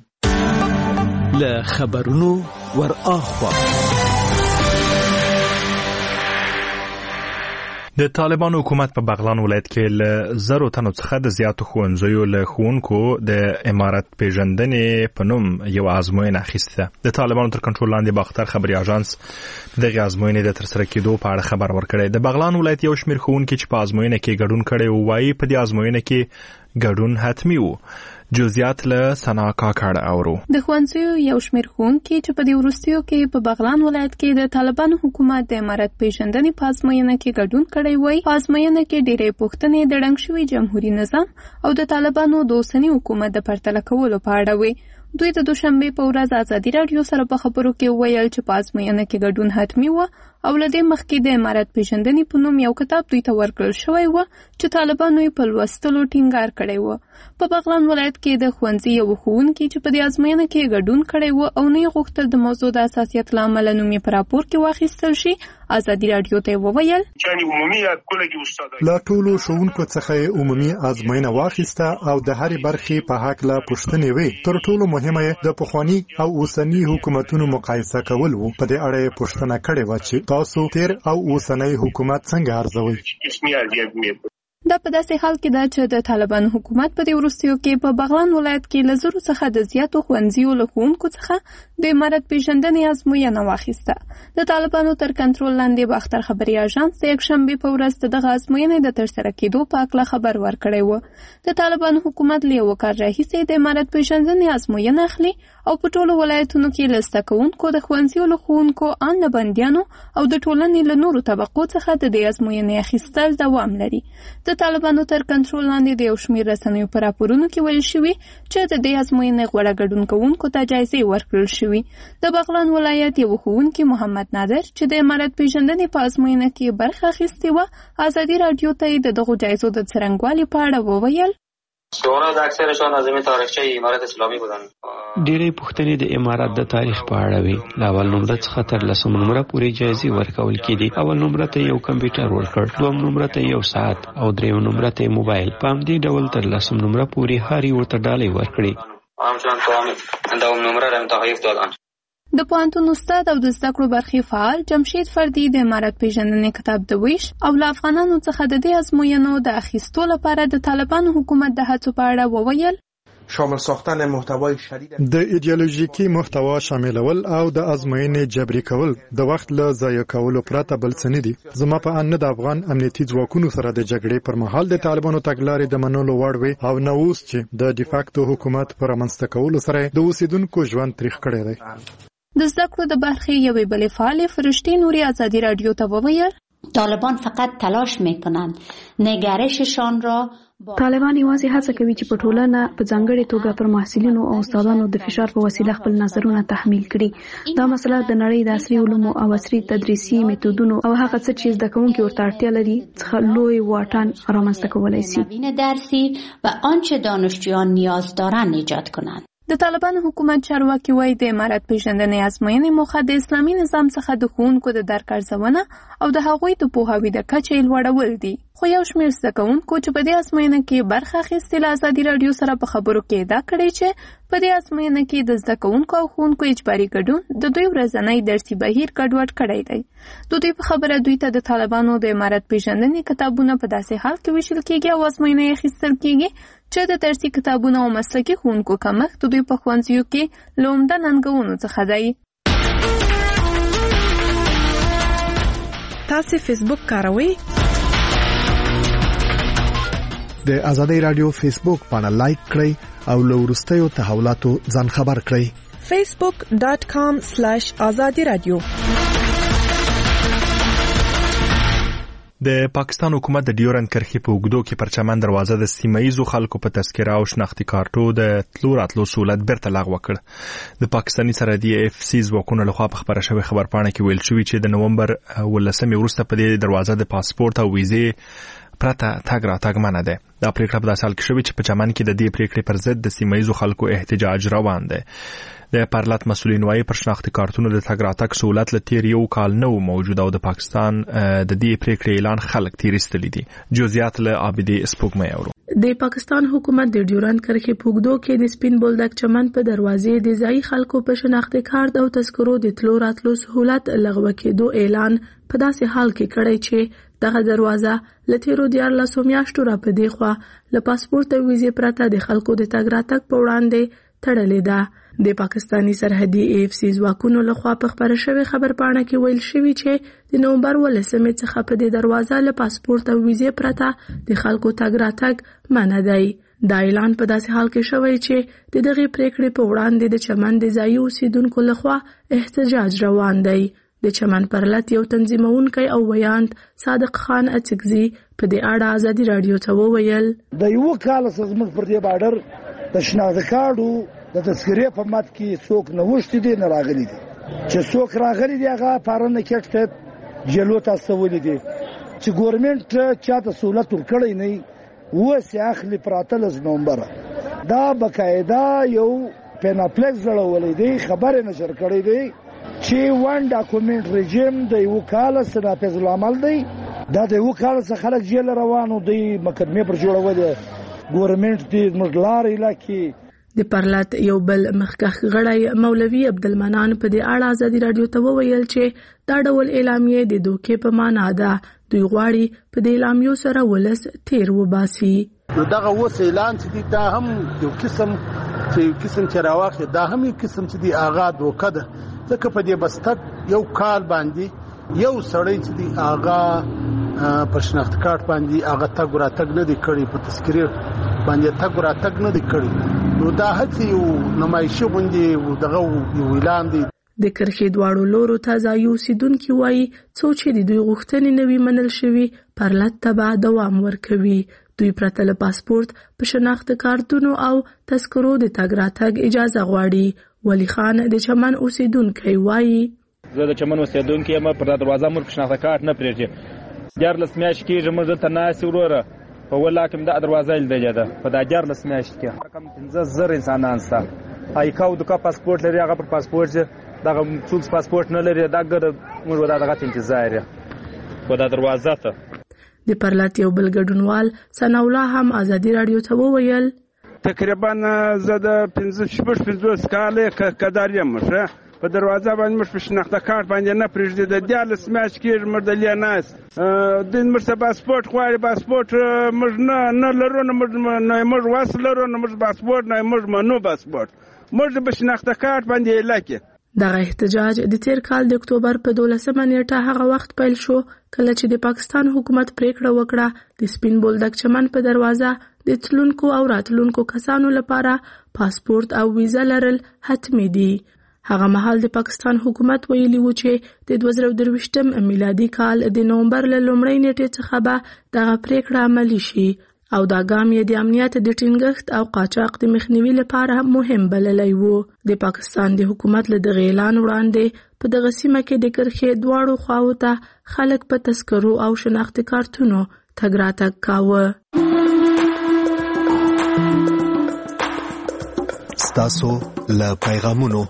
له خبرونو ور اخوا د طالبان حکومت په بغلان ولایت کې له زرو تنو څخه د زیاتو ښوونځیو له ښوونکو د امارت پیژندنې په نوم یو ازموینه اخیسته. د طالبانو تر کنټرول لاندې باختر خبري اژانس دغه ازموینې د ترسره کېدو په اړه خبر ورکړی. د بغلان ولایت یو شمېر ښوونکي چې په ازموینه کې ګډون کړی وو وایي په دې ازموینه کې ګډون حتمی وو. جزئیات له سنا کاکړ اورو. د ښوونځیو یو شمېر ښوونکي چې په دې وروستیو کې په بغلان ولایت کې د طالبانو حکومت د امارت پیژندنې په ازموینه کې ګډون کړی وای. په ازموینه کې ډېرې پوښتنې د ړنګ شوي جمهوري نظام او د طالبانو د اوسني حکومت د پرتله کولو په اړه وي. دوی د دوشنبې په ورځ ازادي راډیو سره په خبرو کې وویل چې په ازموینه کې ګډون حتمي و او له دې مخکې د امارت پیژندنې په نوم یو کتاب دوی ته ورکړل شوی و چې طالبانو یې په لوستلو ټینګار کړی و. په بغلان ولایت کې د ښوونځي یو ښوونکي چې په دې ازموینه کې ګډون کړی و او نه یې غوښتل د موضوع د حساسیت له امله نوم یې په راپور کې واخیستل شي، ازادي راډیو ته وویل له ټولو ښوونکو څخه عمومي ازموینه واخیسته او د هرې برخې په هکله پوښتنې وې. تر ټولو مهمه یې د پخواني او اوسني حکومتونو مقایسه کول وو. په دې اړه یې پوښتنه کړې وه چې تاسو تیر او اوسنی حکومت څنګه ارزوئ؟ دا په داسې حال کې ده چې د طالبانو حکومت په دې وروستیو کې په بغلان ولایت کې له زرو څخه د زیاتو ښوونځیو له ښوونکو څخه د امارت پیژندنې ازموینه واخیسته. د طالبانو تر کنټرول لاندې باختر خبري اژانس د یکشنبې په ورځ د دغه ازموینې د ترسره کېدو په هکله خبر ورکړی و. د طالبانو حکومت له یوه کال راهیسې د امارت پیژندنې ازموینه اخلي او په ټولو ولایتونو کې له زده کوونکو د ښوونځیو له ښوونکو ان له بندیانو او د ټولنې له نورو طبقو څخه د دې ازموینې اخیستل دوام لري. د طالبانو تر کنټرول لاندې د یو شمېر رسنیو په راپورونو کې ویل شوي چې د دې ازموینې غوره ګډون کوونکو ته جایزې ورکړل شوي. د بغلان ولایت یو ښوونکي محمد نادر چې د امارت پیژندنې په ازموینه کې برخه اخیستې وه، ازادي راډیو ته یې د دغو جایزو د څرنګوالي په اړه وویل. سوالات اکثرشان از تاریخچه امارت اسلامی بودن. ډېرې پوښتنې د امارت د تاریخ په اړه وي. له اول نمره څخه تر لسم نمره پورې جایزې ورکول کېدي. اول نمره ته یو کمپیوټر ورکړ، دوم نمره ته یو ساعت او دریم نمره ته موبایل. په همدې ډول تر لسم نمره پورې هر یو ورته ډالۍ ورکړي. همچنان کامل دوم نمره را تحریف دادن. د پوهنتون استاد او د زده کړو برخې فعال جمشید فردي د امارت پیژندنې کتاب د ویش او له افغانانو څخه د دې ازموینو د اخیستو لپاره د طالبانو حکومت د هڅو په اړه وویل. شامل ساختن محتوای شدید د ایدئولوژیکي محتوا شاملول او د ازموینې جبري کول د وخت له ضایع کولو پرته بل څه نه دي. زما په ان د افغان امنیتي ځواکونو سره د جګړې پر مهال د طالبانو تګلارې د منلو وړ وي او نو اوس چې د ډیفاکتو حکومت پر رامنځته کولو سره د اوسیدونکو ژوند تریخ کړی دی. د زده کړو د برخې یوې بلې فعالې فرشتې نوري ازادي راډیو ته وویل. طالبان فقط تلاش میکنند نگرششان را طالبان یوازې هڅه کوي چې په ټولنه په ځانګړې توګه پر محصلینو او استادانو د فشار په وسیله خپل نظرونه تحمیل کړي. دا مسله د نړۍ د عصري علومو او عصري تدریسي میتودونو او هغه څه چې زده کوونکي ورته اړتیا لري څخه لوی واټن رامنځته کولی شي. نوین درسی و آنچه دانشجویان نیاز دارند ایجاد کنند. د طالبانو حکومت چارواکي وایي د امارت پیژندنې ازموینې موخه د اسلامي نظام څخه د ښوونکو د درک ارزونه او د هغوی د پوهاوي د کچې لوړول دي. خو یو شمېر زده کوونکو چې په دې ازموینه کې برخه اخیستې له ازادي راډیو سره په خبرو کې ادعا کړې چې په دې ازموینه کې د زده کوونکو او ښوونکو اجباري ګډون د دوی ورځنی درسي بهیر ګډوډ کړی دی. د دوی په خبره دوی ته د طالبانو د امارت پیژندنې کتابونه په داسې حال کې ویشل کېږي او ازموینه یې اخیستل کېږي چې د درسي کتابونو او مسلکي ښوونکو کمښت د دوی په ښوونځیو کې له عمده ننګونو څخه دی. تاسو فیسبوک کاروئ؟ د ازادي رادیو فیسبوک باندې لایک کړئ او له وروستیو تحولاتو ځان خبر کړئ. facebook dot com slash azadi radio. د پاکستان حکومت د ډیورند کرښې په اوږدو کې پرچمن دروازه د سیمه‌ییزو خلکو په تذکره او شناختي کارتو د تلو راتلو سہولت بیرته لغوه کړ. د پاکستاني سرحدي اف سی ځواکونو لخوا په خبره شوې خبرپاڼه کې ویل شوی چې د نومبر ولسمې وروسته په دې دروازه د پاسپورت او ویزې پرته تګ راتګ منع ده. دا پریکړه په داسې حال کې شوې چې په چمن کې د دې پریکړې پر ضد د سیمه‌ییزو خلکو احتجاج روان دی. د پارلات مسؤلین وايي پر شناختي کارتونو د تګ راتګ سہولت له تیر یو کال نه موجود او د پاکستان د دې پریکړې اعلان خلک تیرستلی دي. جزئیات له عابدي سپوږمۍ اورو. د پاکستان حکومت د ډیورند کرښې په اوږدو کې د سپین بولدک چمن په دروازې د ځایي خلکو په شناختي کارت او تذکرو د تلو راتلو سہولت لغوه کېدو اعلان په داسې حال کې کړی چې دغه دروازه لتیرو دیارلسو میاشتو را په دی خوا له پاسپورت او ویزې پرته د خلکو د تګ راتګ په وړاندې تړلې ده. د پاکستاني سرحدي اف سی ځواکونو لخوا په خبره شوې خبرپاڼه کې ویل شوی چې د نومبر ولسمې څخه په دې دروازه له پاسپورت او ویزې پرته د خلکو تګ راتګ منع دی. دا اعلان په داسې حال کې شوی چې د دغه پریکړې په وړاندې د چمن د ځایي اوسیدونکو لخوا احتجاج روان دی. د چمن پرلط یو تنظیمونکی او ویاند صادق خان اڅکزي په دې اړه ازادي رادیو ته وویل د یو کال زموږ پر دې بارډر د شناخت کارډو د تذکرې په مات کې څوک نه وشتي دي نه راغلي دي چې څوک راغلي دي هغه پارنه کېټ جلو تاسو ولې دي چې ګورنمنت چاته سہولت ورکړی نه و سي اخلي پراتل از نومبر دا بقاعده یو پیناپلیکس لړولې دی خبره نشر کړی دی چې وان ډاکومنت رژیم د یو کال سره په عمل دی دا د یو کال څخه خلک جیل روانو دی مقدمه پر جوړول ګورنمنت دی مجلار علاقې د پرلط یو بل مخکښ غړی مولوي عبدالمنان په دې اړه ازادي رادیو ته وویل چې دا ډول اعلامیه د دوکې په معنا ده. دوی غواړي په دې اعلامیو سره ولس تیر وباسي. نو دغه اوس اعلان چې دا هم یو قسم چې یو قسم چې راوخی دا هم یو قسم چې دی آغا دوکه ده ځکه په دې بستک یو کال باندې یو سړی چې دی آغا په شناخت کارت باندې آغا تګ راتګ نه دی کړی په تذکرې باندې تګ راتګ نه دی کړی نو دا هڅې یو نمایشي غوندې دغه یو اعلان دی. د کرښې دواړو لورو ته ځایي اوسیدونکي وایي څو چې د دوی غوښتنې نه وي منل شوي پرلط ته به دوام ورکوي. دوی پرته له پاسپورت په شناخت کارتونو او تذکرو د تګ راتګ اجازه غواړي. ولی خان د چمن اوسیدونکی وایي زه د چمن اوسیدونکی یم پر دروازه مور شناخت کارت نه پرېږدي دیارلس میاشتې کېږي موږ دلته ناست وروره په ولا کې دا دروازه لیدلې ده په دا دیارلس میاشتې کې کم پنځه زره انسانان شته ایکا او دغه پاسپورت لري هغه پر پاسپورت دغه څوک پاسپورت نه لري دا ګر موږ دا دغه انتظار یې په دا دروازه ته. د پرلط یو بل ګډونوال ثنا الله هم ازادي رادیو ته وویل تقریبا زه د پنځه شپږ پنځوس کالې کدار یم په دروازه باندې موږ په شناخته کارت باندې نه پرېږدي د دیارلس میاشتې کېږي موږ دلې ناست دوی موږ ته پاسپورت غواړي پاسپورت موږ نه نه لرو نه موږ وس لرو نه موږ پاسپورت نه موږ منو پاسپورت موږ په شناخته کارت باندې علاقې. دغه احتجاج د تیر کال د اکتوبر په دولسمه نیټه هغه وخت پیل شو کله چې د پاکستان حکومت پریکړه وکړه د سپین بولدک چمن په دروازه د تلونکو او راتلونکو کسانو لپاره پاسپورت او ویزه لرل حتمي دي. هغه مهال د پاکستان حکومت ویلي و چې د دوه زره درویشتم میلادي کال د نومبر له لومړۍ نیټې څخه به دغه پریکړه عملي شي او دا ګام یې د امنیت د ټینګښت او قاچاق د مخنیوي لپاره مهم بللی و. د پاکستان د حکومت له دغه اعلان وړاندې په دغه سیمه کې د کرښې دواړو خواو ته خلک په تذکرو او شناختي کارتونو تګ راتګ کاوه. ستاسو له پیغامونو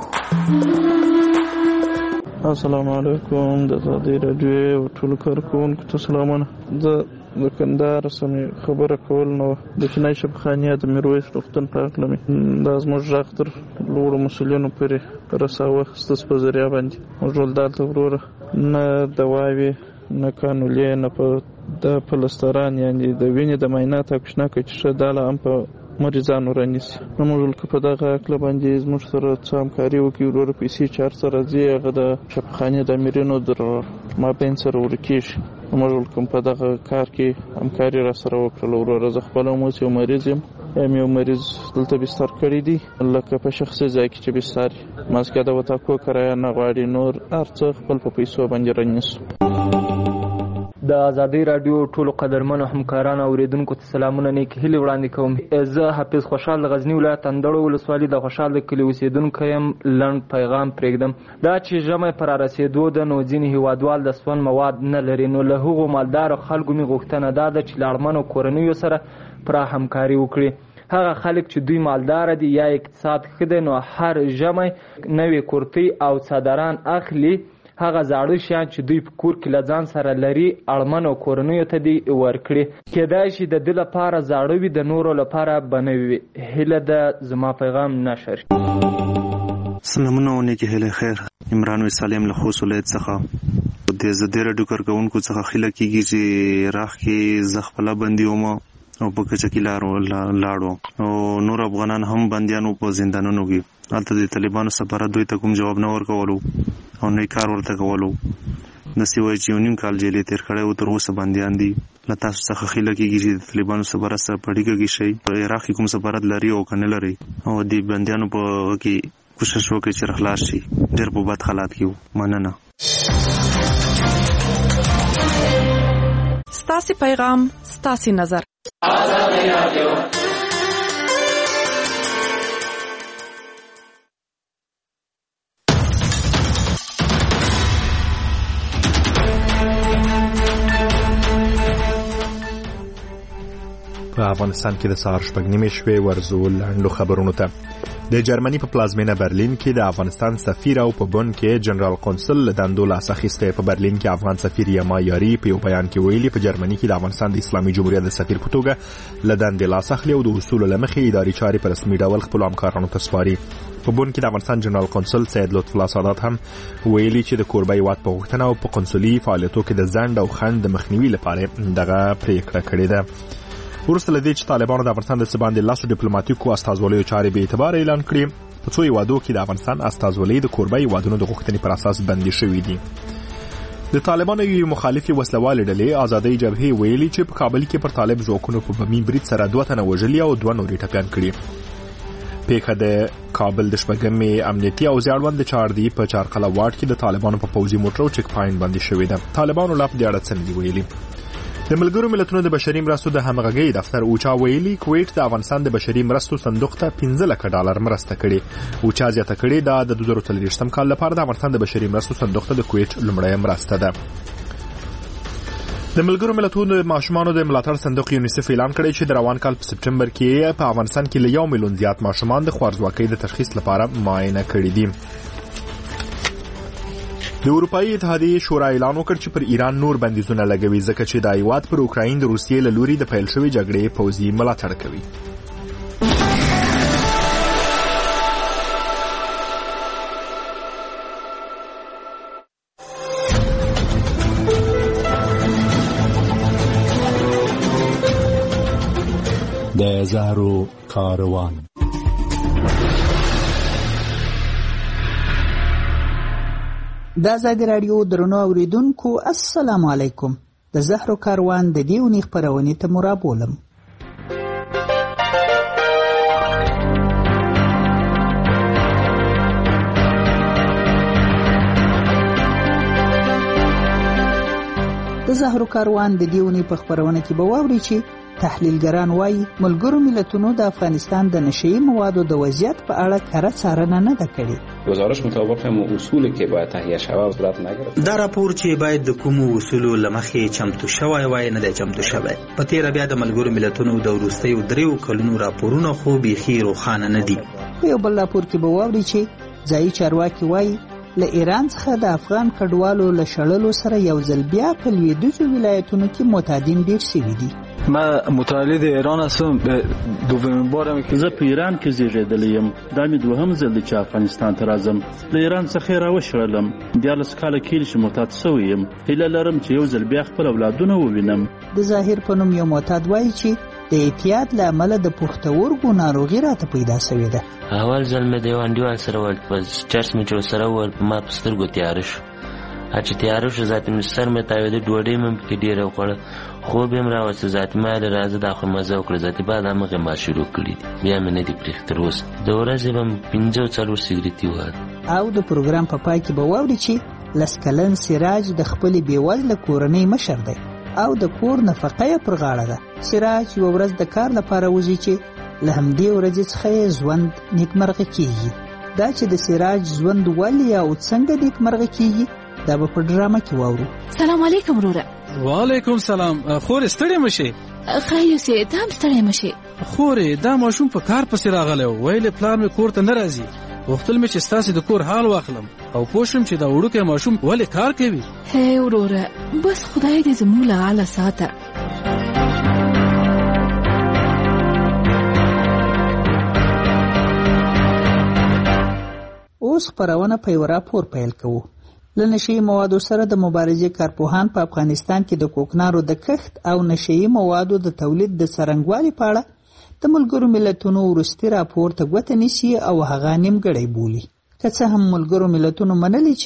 السلام علیکم د ازادي رادیو ټول کارکونکو ته سلامونه. زه د کندهار سمې خبره کول نو د چینای شبخانیه د میرویس روغتون په هکله مې دا زموږ غږ تر لوړو مسؤلینو پورې رساوه ستاسو په ذریعه باندې موږ ټول دلته وروره نه دواوې نه کانولې نه په د پلستران یعنې د وینې د معاینات او کشناکه چې ښه دا له هم په مریضانو رانیسي نو موږ که په دغه هکله باندې زموږ سره څه همکاري وکړي وروره پیسې چې هر څه راځي هغه د شبخانې د امیرینو در مابین سره ورکېږي. موږ کوم په دغه کار کې همکاري را سره وکړله وروره. زه خپله هم اوس یو مریض یم یم یو مریض دلته بستر کړی دی لکه په شخصي ځای کې چې بستر ماسکه د وتاکو کرایه نه غواړي نور هر څه خپل په پیسو باندې رانیسو. د ازادي رادیو ټولو قدرمنو همکارانو اوریدونکو ته سلامونه نیک هیلې وړاندې کوم. زه حافظ خوشحال د غزنی ولایت اندړو ولسوالي د خوشحال د کلي اوسیدونکی یم. لنډ پیغام پرېږدم دا چې ژمی په رارسېدو ده نو ځینې هیوادوال د سون مواد نه لري نو له هغو مالدارو خلکو مې غوښتنه دا ده چې له اړمنو کورنیو سره پوره همکاري وکړي. هغه خلک چې دوی مالدار دي یا اقتصاد ښه دی نو هر ژمی نوې کورتۍ او څادران اخلي هغه زاړه شیان چې دوی په کور کې له ځان سره لري اړمنو کورنیو ته دې ورکړي. کیدای شي د ده لپاره زاړه وي د نورو لپاره به نوي وي. هیله ده زما پیغام نشر. سلامونه او نیکې هیلې خیر. عمران وسالم له خوست ولایت څخه د زده راډیو کارکونکو څخه خیله کېږي چې راخ کې زه خپله بندي وم او په کچکي لاړو او نور افغانان هم بندیانو په زندانونو کې. هلته د طالبانو سفارت دوی ته کوم جواب نه ورکولو او نه کار ورته کولو د سیوای چې نیم کال جیلې تیر کړی او تر اوسه بندیان دي. له تاسو څخه خیله کېږي چې د طالبانو سفارت سره په اړیکه کې شئ. په عراق کې کوم سفارت لري او که نه لري او د بندیانو په کې کوشش وکړئ چې خلاص شي. ډېر په بد حالات کې وو. مننه. ستاسې پیغام ستاسې نظر. آزادي رادیو. په افغانستان کې د سهار شپږ نیمې شوې ورزو لاندو خبرونو ته. د جرمني په پلازمینه برلین کې د افغانستان سفیر او په بون کې جنرال قونسل له دندو لاس اخیستی. په برلین کې افغان سفیر یما یاري په یو بیان کې ویلي په جرمني کې د افغانستان د اسلامي جمهوریت د سفیر په توګه له دندې لاس اخلي او د اصولو له مخې اداري چارې په رسمي ډول خپلو همکارانو ته سپاري. په بون کې د افغانستان جنرال قونسل سید لطف الله سادات هم ویلي چې د کوربه هیواد په غوښتنه او په قونسلي فعالیتونو کې د ځنډ او خنډ د مخنیوي لپاره دغه پریکړه کړې ده. وروسته له دې چې طالبانو د افغانستان د څه باندې لاسو ډیپلوماټیکو استازولیو چارې بې اعتباره اعلان کړي، په څو هیوادو کې د افغانستان استازولۍ د کوربه هیوادونو د غوښتنې پر اساس بندي شوي دي. د طالبانو یوې مخالفې وسلوالې ډلې آزادۍ جبهې ویلي چې په کابل کې پر طالب ځواکونو په بمي برید سره دوه تنه وژلي او دوه نورې ټپیان کړي. پیښه د کابل د شپږمې امنیتي او زیړوند د چاردي په چارقله واټ کې د طالبانو په پوځي موټر چک پاینټ باندې شوې ده. طالبانو لا په دې اړه څه نه دي ویلي. د ملګرو ملتونو د بشري مرستو د همغږۍ دفتر اوچا ویلي کویټ د افغانستان د بشري مرستو صندوق ته پنځه لکه ډالر مرسته کړې. اوچا زیاته کړې دا د دوه زره څلوېښتم کال لپاره د افغانستان د بشري مرستو صندوق ته د کویټ لومړۍ مرسته ده. د ملګرو ملتونو د ماشومانو د ملاتړ صندوق یونیسف اعلان کړی چې د روان کال په سپټمبر کې په افغانستان کې له یو میلیون زیات ماشومان د خوارځواکۍ د تشخیص لپاره معاینه کړي دي. د اروپایي اتحادیې شورا اعلان وکړ چې پر ایران نور بندیزونه لګوي ځکه چې دا هیواد پر اوکراین د روسیې له لوري د پیل شوې جګړې پوځي ملاتړ کوي. د زهرو کاروان. د ازادي راډیو درنو اوریدونکو السلام علیکم. د زهرو کاروان د دې اونۍ خپرونې ته مرابولم. د زهرو کاروان د دې اونۍ په خپرونه کې به واورئ چې تحلیلګران وایي ملګرو ملتونو د افغانستان د نشئی موادو د وضعیت په اړه کره څارنه نه ده کړې. گزارش مطابق هم اصولی که باید تهیه شوه صورت نگرفت. دا راپور چې باید د کومو اصولو له مخې چمتو شوی وای نه دی چمتو شوی. په تیره بیا د ملګرو ملتونو د وروستیو دریو کلونو راپورونه خو بیخي روښانه نه دي. په یو بل راپور کې به واورئ چې ځایي چارواکي وایي له ایران څخه د افغان کډوالو له شړلو سره یو ځل بیا په لویدیځو ولایتونو کې معتادین ډېر شوي دي. ما متولد ایران هستم. دومین بارم که زه په ایران کې زیږیدلی یم. دا مې دوهم ځل دی چې افغانستان ته راځم. له ایران څخه یې راوشړلم. دیارلس کاله کېږي چې معتاد سوی یم. هیله لرم چې یو ځل بیا خپل اولادونه ووینم. د ظاهر په نوم یو معتاد وایي چې د اعتیاد له امله د پښتورګو ناروغي راته پیدا شوې ده. اول ځل مې د یو انډیوال سره ول په چرس مې چې ورسره ول په ما په سترګو تیاره شو. چې تیاره شو ذاتي مې سر مې تاوېده ډوډۍ مې پکې ډېره وخوړه. خوب یې م راوسته. ذاتي ما ویل راځه دا خو مزه وکړه. ذاتي بعد همغې ما شروع کړي دي. بیا مې نه دي پرېښي تر اوسه. د ورځې به م پنځه او څلور سګرېټي وهل. او د پروګرام په پای کې به واورئ چې لس کلن سراج د خپلې بېوزله کورنۍ مشر دی او د کور نفقه یې پر غاړه ده. سراج یوه ورځ د کار لپاره وځي چې له همدې ورځې څخه یې ژوند نیکمرغه کېږي. دا چې د سراج ژوند ولې او څنګه نیکمرغه کېږي دا به په ډرامه کې واورو. سلام علیکم وروره. وعلیکم سلام. خورې ستړې مه شې. خیر یوسې ته هم ستړی مه شې. خورې دا ماشوم په کار پسې راغلی و. ویلې پلار مې کور ته نه راځي. غوښتل مې چې ستاسې د کور حال واخلم او پوه شم چې دا وړوکی ماشوم ولې کار کوي. هی وروره بس خدای دې زموږ له حاله ساته. اوس خپرونه په یو راپور پیل کوو. له نشئی موادو سره د مبارزې کارپوهان په افغانستان کې د کوکنارو د کښت او نشئی موادو د تولید د څرنګوالي په اړه د ملګرو ملتونو وروستي راپور ته ګوته نیسي او هغه نیمګړی بولي. که څه هم ملګرو ملتونو منلي چې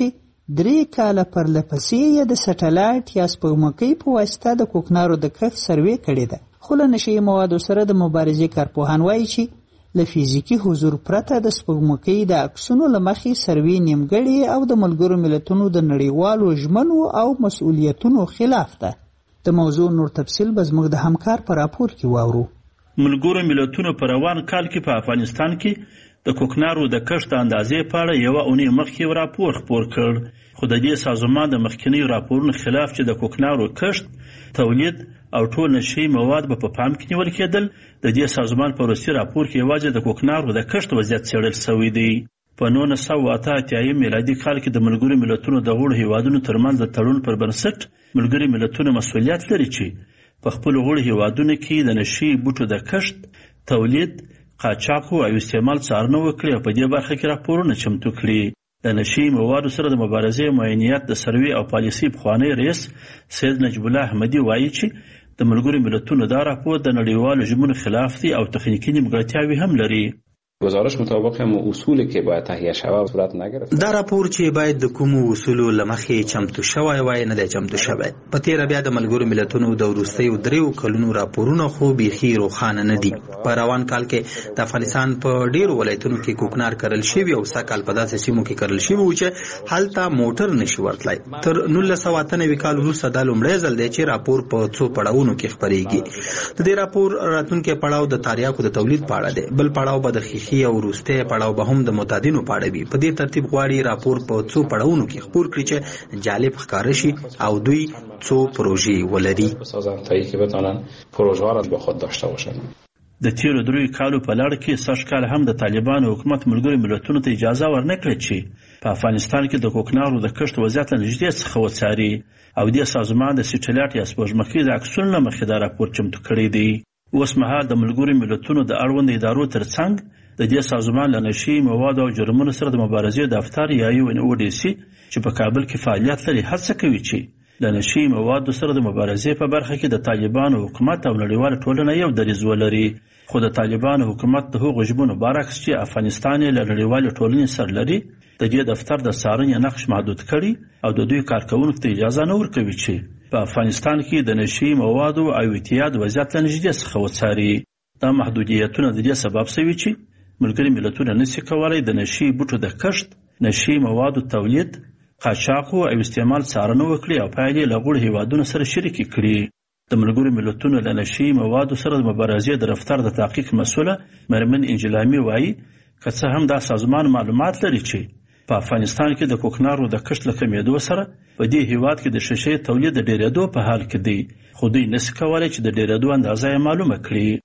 درې کاله پرله پسې یې د سټلایټ یا سپوږمکۍ په واسطه د کوکنارو د کښت سروې کړې ده. خو له نشهیي موادو سره د مبارزې کارپوهان وایي چې له فزیکي حضور پرته د سپوږمکۍ د عکسونو له مخې سروې نیمګړې او د ملګرو ملتونو د نړیوالو ژمنو او مسؤلیتونو خلاف ده. د موضوع نور تفصیل به زموږ د همکار په راپور کې واورو. ملګرو ملتونو په روان کال کې په افغانستان کې د کوکنارو د کښت اندازې په اړه یوه اونۍ مخکې یو راپور خپور کړ، خو د دې سازمان د مخکینیو راپورونو خلاف چې د کوکنارو کښت، تولید او ټول نشهیي مواد به په پام کې نیول کېدل، د دې سازمان په وروستي راپور کې یوازې د کوکنارو د کښت وضعیت څېړل شوی دی. په نولس سوه اته اتیایم میلادي کال کې د ملګرو ملتونو د غړو هیوادونو ترمنځ د تړون پر بنسټ ملګري ملتونه مسؤلیت لري چې په خپلو غړو هیوادونو کې د نشهیي بوټو د کښت، تولید، قاچاقو او استعمال څارنه وکړي او په دې برخه کې راپورونه چمتو کړي. د نشهیي موادو سره د مبارزې معاینیت د سروې او پالیسۍ پخوانی رئیس سید نجیب الله احمدي وایي چې د ملګرو ملتونو دا راپور د نړیوالو ژمنو خلاف دی او تخنیکي نیمګړتیاوې هم لري. گزارش مطابق هم اصولی که باید تهیه شود صورت نگرفت. دا راپور چې باید د کومو اصولو لمخې چمتو شوی وای نه دی چمتو شوی. په تیره بیا د ملګرو ملتونو د وروستیو دریو کلونو راپورونه خو بیخي روښانه نه دي. په روان کال کې د افغانستان په ډیرو ولایتونو کې کوکنار کرل شوی او سږ کال په داسې سیمو کې کرل شوی و چې هلته موټر نشي ورتلای. تر نولس سوه اته نوي کال وروسته دا لومړی ځل دی چې راپور په څو پړاوونو کې خپریږي. د دې راپور راتلونکي پړاو د تریاکو د تولید په اړه دی، بل پړاو به د خیخي او وروسته پړاو به هم د معتادینو په اړه وي. په دې ترتیب غواړي راپور په څو پړاوونو کې خپور کړي چې جالب ښکاره شي او دوی څو پروژې ولري که بتونن پروژه را به خود داشته باشند. د تیرو دریو کالو په لړ کې سږ کال هم د طالبانو حکومت ملګرو ملتونو ته اجازه ورنکړه چې په افغانستان کې د کوکنارو د کښت وضعیت له نږدې څخه وڅاري او دې سازمان د سټلایټ یا سپوږمکۍ د عکسونو له مخې دا راپور چمتو کړی دی. اوس مهال د ملګرو ملتونو د اړوند ادارو ترڅنګ د دې سازمان له نشهیي موادو او جرمونو سره د مبارزې دفتر یا یو ان او ډي سي چې په کابل کې فعالیت لري هڅه کوي چې د نشهیي موادو سره د مبارزې په برخه کې د طالبانو حکومت او نړیواله ټولنه یو دریځ ولري. خو د طالبانو حکومت د هغو ژمنو برعکس چې افغانستان یې له نړیوالې ټولنې سره لري، د دې دفتر د څارنې نقش محدود کړي او د دوی کارکوونکو ته اجازه نه ورکوي چې په افغانستان کې د نشهیي موادو او اعتیاد وضعیت له نږدې څخه وڅاري. دا محدودیتونه د دې سبب شوي چې ملګري ملتونه نشي کولای د نشهیي بوټو د کښت، نشهیي موادو تولید، قاچاقو او استعمال څارنه وکړي او پایلې له غړو هیوادونو سره شریکې کړي. د ملګرو ملتونو له نشهیي موادو سره د مبارزې د دفتر د تحقیق مسؤله مرمن انجلامي وایي که څه هم دا سازمان معلومات لري چې په افغانستان کې د کوکنارو د کښت له کمېدو سره په دې هیواد کې د شیشې تولید د ډېرېدو په حال کې دی، خو دوی نشي کولی چې د ډېرېدو اندازه یې معلومه کړي.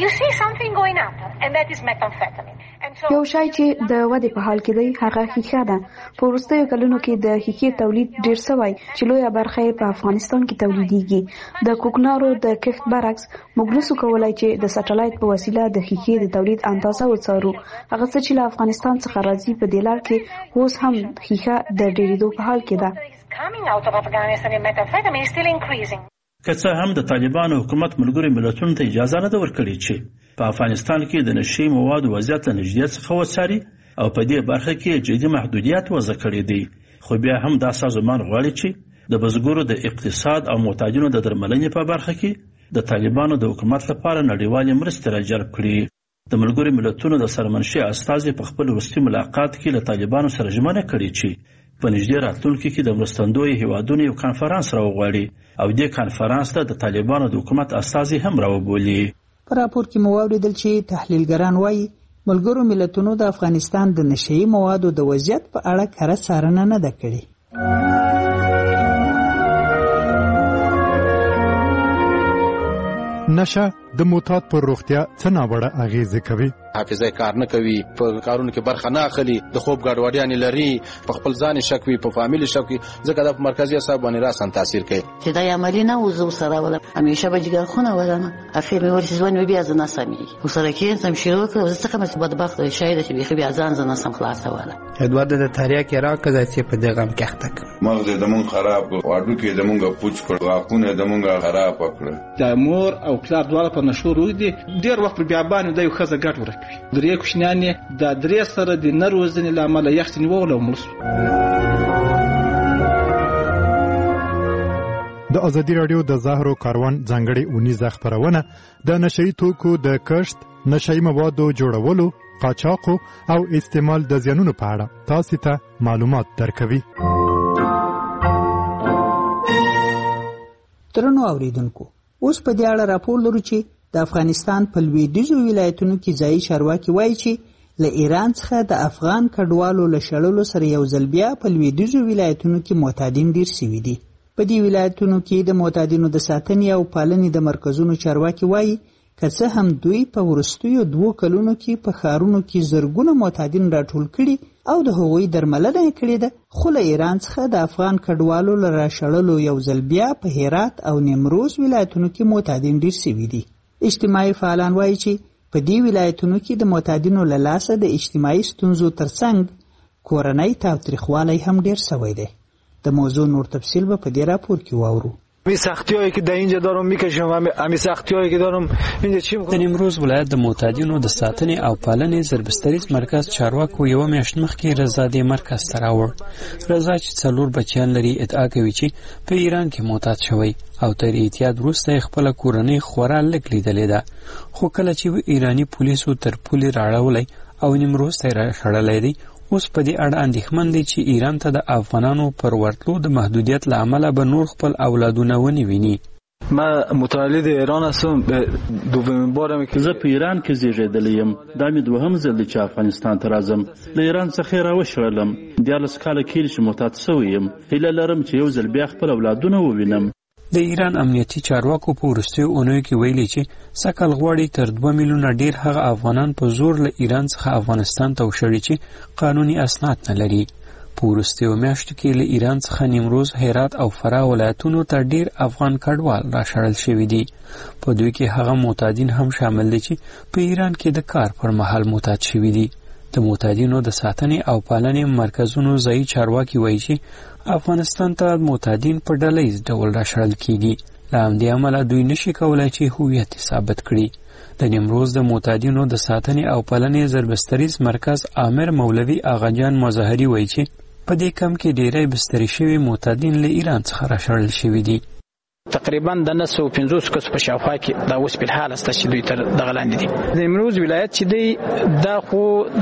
یو شی چې د ودې په حال کې دی هغه ښیښه ده. په وروستیو کلونو کې د ښیښې تولید ډېر شوی چې لویه برخه یې په افغانستان کې تولیدیږي. د کوکنارو د کښت برعکس موږ نشو کولی چې د سټلایټ په وسیله د ښیښې د تولید اندازه وڅارو. هغه څه چې له افغانستان څخه راځي په دې لړ کې اوس هم ښیښه د ډېرېدو په حال کې ده. که څه هم د طالبانو حکومت ملګرو ملتونو ته اجازه نه ده ورکړې چې په افغانستان کې د نشهیي موادو وضعیت له نږدې څخه وڅاري او په دې برخه کې جدي محدودیت وضع کړی دی، خو بیا هم دا سازمان غواړي چې د بزګرو د اقتصاد او معتادینو د درملنې په برخه کې د طالبانو د حکومت لپاره نړیوالې مرستې راجلب کړي. د ملګرو ملتونو د سرمنشي استازي په خپل وروستي ملاقات کې له طالبانو سره ژمنه کړې چې په نږدې راتلونکي کې د مرستندویو هیوادونو یو کنفرانس راوغواړي او دې کنفرانس ته د طالبانو د حکومت استازي هم راوبولي. په راپور کې مو واوریدل چې تحلیلګران وایي ملګرو ملتونو د افغانستان د نشهیي موادو د وضعیت په اړه کره څارنه نه ده کړې. نشه د معتاد پر روغتیا څه ناوړه اغیزې کوي. حافظه کار نه کوي، په کارونو کې برخه نه اخلي، د خوب ګډوډیانې لري، په خپل ځان شک وي، په فامیل شک وي، ځکه دا په مرکزي اعصاب باندې راسن تاثیر کوي. چې دا عملی نه وزو سره ولا همیشه به جګر خونه ولنه اخر مې ورسې ځوان بیا ځنه سمي وسره کې سم شروع کړو ځکه مې بدبخت شاید چې بیا بیا ځان ځنه سم خلاص ولا ادوار د تاریا کې راکړه چې په دغه غم کې اخته مغز د مون خراب کړ، واډو کې د مونږه پوچ کړ، غاښونه د مونږه خراب کړ. د مور او پلار دواړه په نشو روي دي، ډیر وخت بیا باندې د یو خزه ګټ ورکوي. درې کوشنیانې د درې سره د نروزنې لامل یخت نیول او ملس د ازادي رادیو د زهرو کاروان ځانګړې اونیزه خپرونه د نشئی توکو د کښت، نشئی موادو جوړولو، قاچاق او استعمال د زیانونو په اړه تاسو ته معلومات درکوي. ترنو اوریدونکو، اوس په دې اړه راپور لرو چې د افغانستان په لویدیځو ولایتونو کې ځایي چارواکي وایي چې له ایران څخه د افغان کډوالو له شړلو سره یو ځل بیا په لویدیځو ولایتونو کې معتادین ډیر شوي دي. په دې ولایتونو کې د معتادینو د ساتنې او پالنې د مرکزونو چارواکي وایي که څه هم دوی په وروستیو دوو کلونو کې په ښارونو کې زرګونه معتادین راټول کړي او د هغوی درملنه یې کړې ده، خو له ایران څخه د افغان کډوالو له راشړلو یو ځل بیا په هرات او نیمروز ولایتونو کې معتادین ډیر شوي دي. اجتماعي فعالان وایي چې په دې ولایتونو کې د معتادینو له لاسه د اجتماعي ستونزو ترڅنګ کورنۍ تاوتریخوالی هم ډیر شوی دی. د موضوع نور تفصیل به په دې راپور کې واورو. همین سختی‌هایی که در اینجا دارم میکشم و همین سختی‌هایی که دارم اینجا چی می‌کنم. د نیمروز ولایت د معتادینو د ساتنې او پالنې ضربستریز مرکز چارواکو یو میاشت مخکې رضا دې مرکز ته راوړ. رضا چې څلور بچیان لري ادعا کوي چې په ایران کې معتاد شوی او تر اعتیاد وروسته خپل کورنۍ خورا لږ لیدلې ده، خو کله چې ایرانی پولیسو تر پولې راړولی او نیمروز ته راشړلی دی، اوس په دې اړه اندېښمن دی چې ایران ته د افغانانو پر ورتلو د محدودیت له امله به نور خپل اولادونه ونی ویني. ما متولد ایران هستم، دومین بارم که زه په ایران کې زیږېدلی یم. دا مې دوهم ځل دی چې افغانستان ته راځم. له ایران څخه راوشړلم. دیارلس کاله کېږي چې معتاد سوی یم. هیله لرم چې یو ځل بیا خپل اولادونه ووینم. د ایران امنیتي چارواکو په وروستیو اونیو کې ویلي چې سکل غواړي تر دوه میلیونه ډیر هغه افغانان په زور له ایران څخه افغانستان ته وشړي چې قانوني اسناد نه لري. په وروستیو میاشتو کې له ایران څخه نیمروز، هرات او فراه ولایتونو ته ډیر افغان کډوال راشړل شوي دي. په دوی کې هغه معتادین هم شامل دي چې په ایران کې د کار پر مهال معتاد شوي دي. د معتادینو د ساتنې او پالنې مرکزونو ځایي چارواکي وایي چې افغانستان ته معتادین په ډله ییز ډول راشړل کیږي. له همدې امله دوی نشي کولای چې هویت ثابت کړي. د نیمروز د معتادینو د ساتنې او پالنې ضربستریز مرکز امیر مولوي آغاجان مظاهري وایي چې په دې کم کې ډیری بستري شوي معتادین له ایران څخه راشړل شوي دي. تقریبا د نه سوه پنځوس کسو په شاوخوا کې دا اوس په حال است چې دوی تر دغه لاندې دي. د نیمروز ولایت چې دی دا خو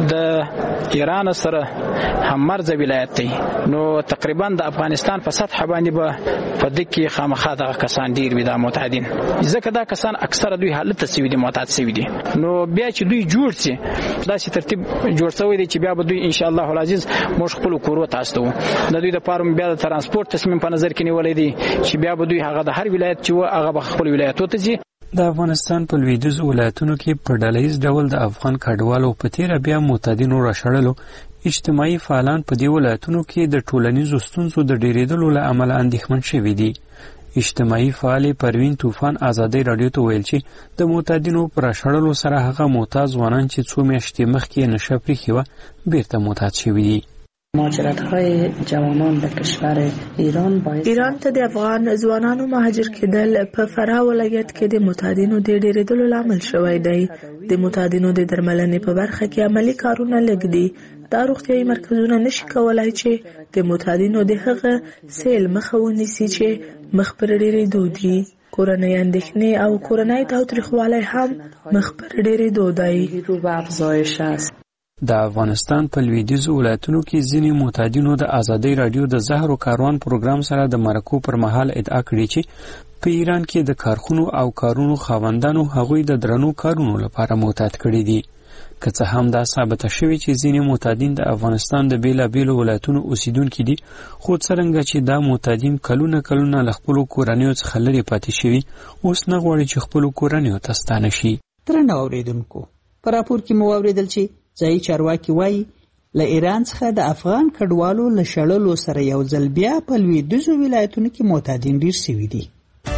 د ایران سره هممرزه ولایت دی، نو تقریبا د افغانستان په سطح باندې به په دې کې خامخا دغه کسان ډیر وي د معتادین، ځکه دا کسان اکثره دوی حالت ته سوي دي، معتاد سوي دي. نو بیا چې دوی جوړ سي داسې ترتیب جوړ شوی دی چې بیا به دوی ان شاء الله العزیز موږ خپل کورو ته استو. د دوی د پاره بیا د ترانسپورت تصمیم په نظر کې نیولې دي چې بیا به دوی هغه د هر ولایت چې هغه به خپل ولایتو ته ځي. د افغانستان په لویدیځو ولایتونو کې په ډله ییز ډول د افغان کډوالو په تیره بیا معتادینو راشړلو اجتماعي فعالان په دې ولایتونو کې د ټولنیزو ستونزو د ډیریدلو له امله اندېښمن شوي دي. اجتماعي فعال پروین طوفان ازادي رادیو ته ویل چې د معتادینو پر راشړلو سره هغه معتاد ځوانان چې څو میاشتې مخکې نشه پرېښې وه بیرته معتاد شوي دي. مهاجرت‌های جوانان به کشور ایران باعث ایران ته د افغان ځوانانو مهاجر کېدل په فراه ولایت کې د معتادینو د ډېرېدلو لامل شوی دی. د معتادینو د درملنې په برخه کې عملي کارونه لږ دي. دا روغتیایي مرکزونه نشي کولای چې د معتادینو د هغه سیل مخه ونیسي چې مخ پر ډېرېدو دي. کورنۍ اندېښنې او کورنۍ تاوتریخوالی هم مخ پر ډېرېدو دی. افزایش است. د افغانستان په لویدیځو ولایتونو کې ځینې معتادینو د ازادۍ راډیو د زهرو کاروان پروګرام سره د مرکو پر مهال ادعا کړې چې په ایران کې د کارخونو او کارونو خاوندانو هغوی د درنو کارونو لپاره معتاد کړي دي. که څه هم دا ثابته شوې چې ځینې معتادین د افغانستان د بیلابیلو ولایتونو اوسیدونکي دي، خو څرنګه چې دا معتادین کلونه کلونه له خپلو کورنیو څخه لرې پاتې شوي، اوس نه غواړي چې خپلو کورنیو ته ستانه شي. درنو اوریدونکو، په راپور کې مو واورېدل چې ځایي چارواکي وایي له ایران څخه د افغان کډوالو له شړلو سره یو ځل بیا په لویدیځو ولایتونو کې معتادین ډیر شوي دي.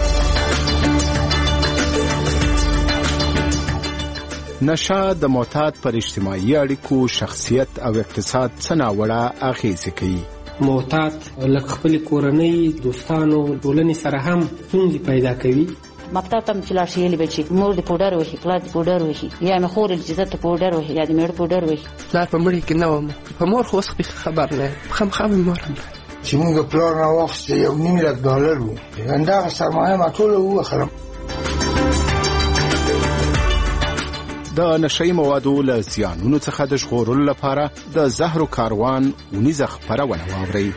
نشه د معتاد پر اجتماعي اړیکو، شخصیت او اقتصاد څه ناوړه اغیزې کوي. معتاد لکه خپل کورنۍ، دوستانو، ټولنې سره هم ستونزې پیدا کوي. مکتب ته چې لاړ شي یلی به چې مور دې پوډر وهي، پلار دې پوډر وهي، یا مې خور چې ته پوډر وهي، یا دې مېړه پوډر وهي. پلار په مړي کې نه وم، په مور خو اوس خبر نه یم، خامخا مې مور هم چې موږ پلار نه واخیسته یو نیم لک ډالر و همدغه سرمایه ما ټوله ووخلم. د نشهیي موادو له زیانونو څخه د ژغورلو لپاره د زهرو کاروان اونیزه خپرونه واورئ.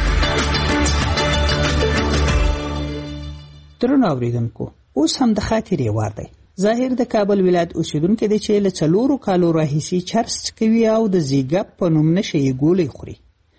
درنو اوریدونکو، اوس هم د خاطرې وار دی. ظاهر د کابل ولایت اوسیدونکی دی چې له څلورو کالو راهیسې چرس کوي او د زیګپ په نوم نشهیي ګولۍ خوري.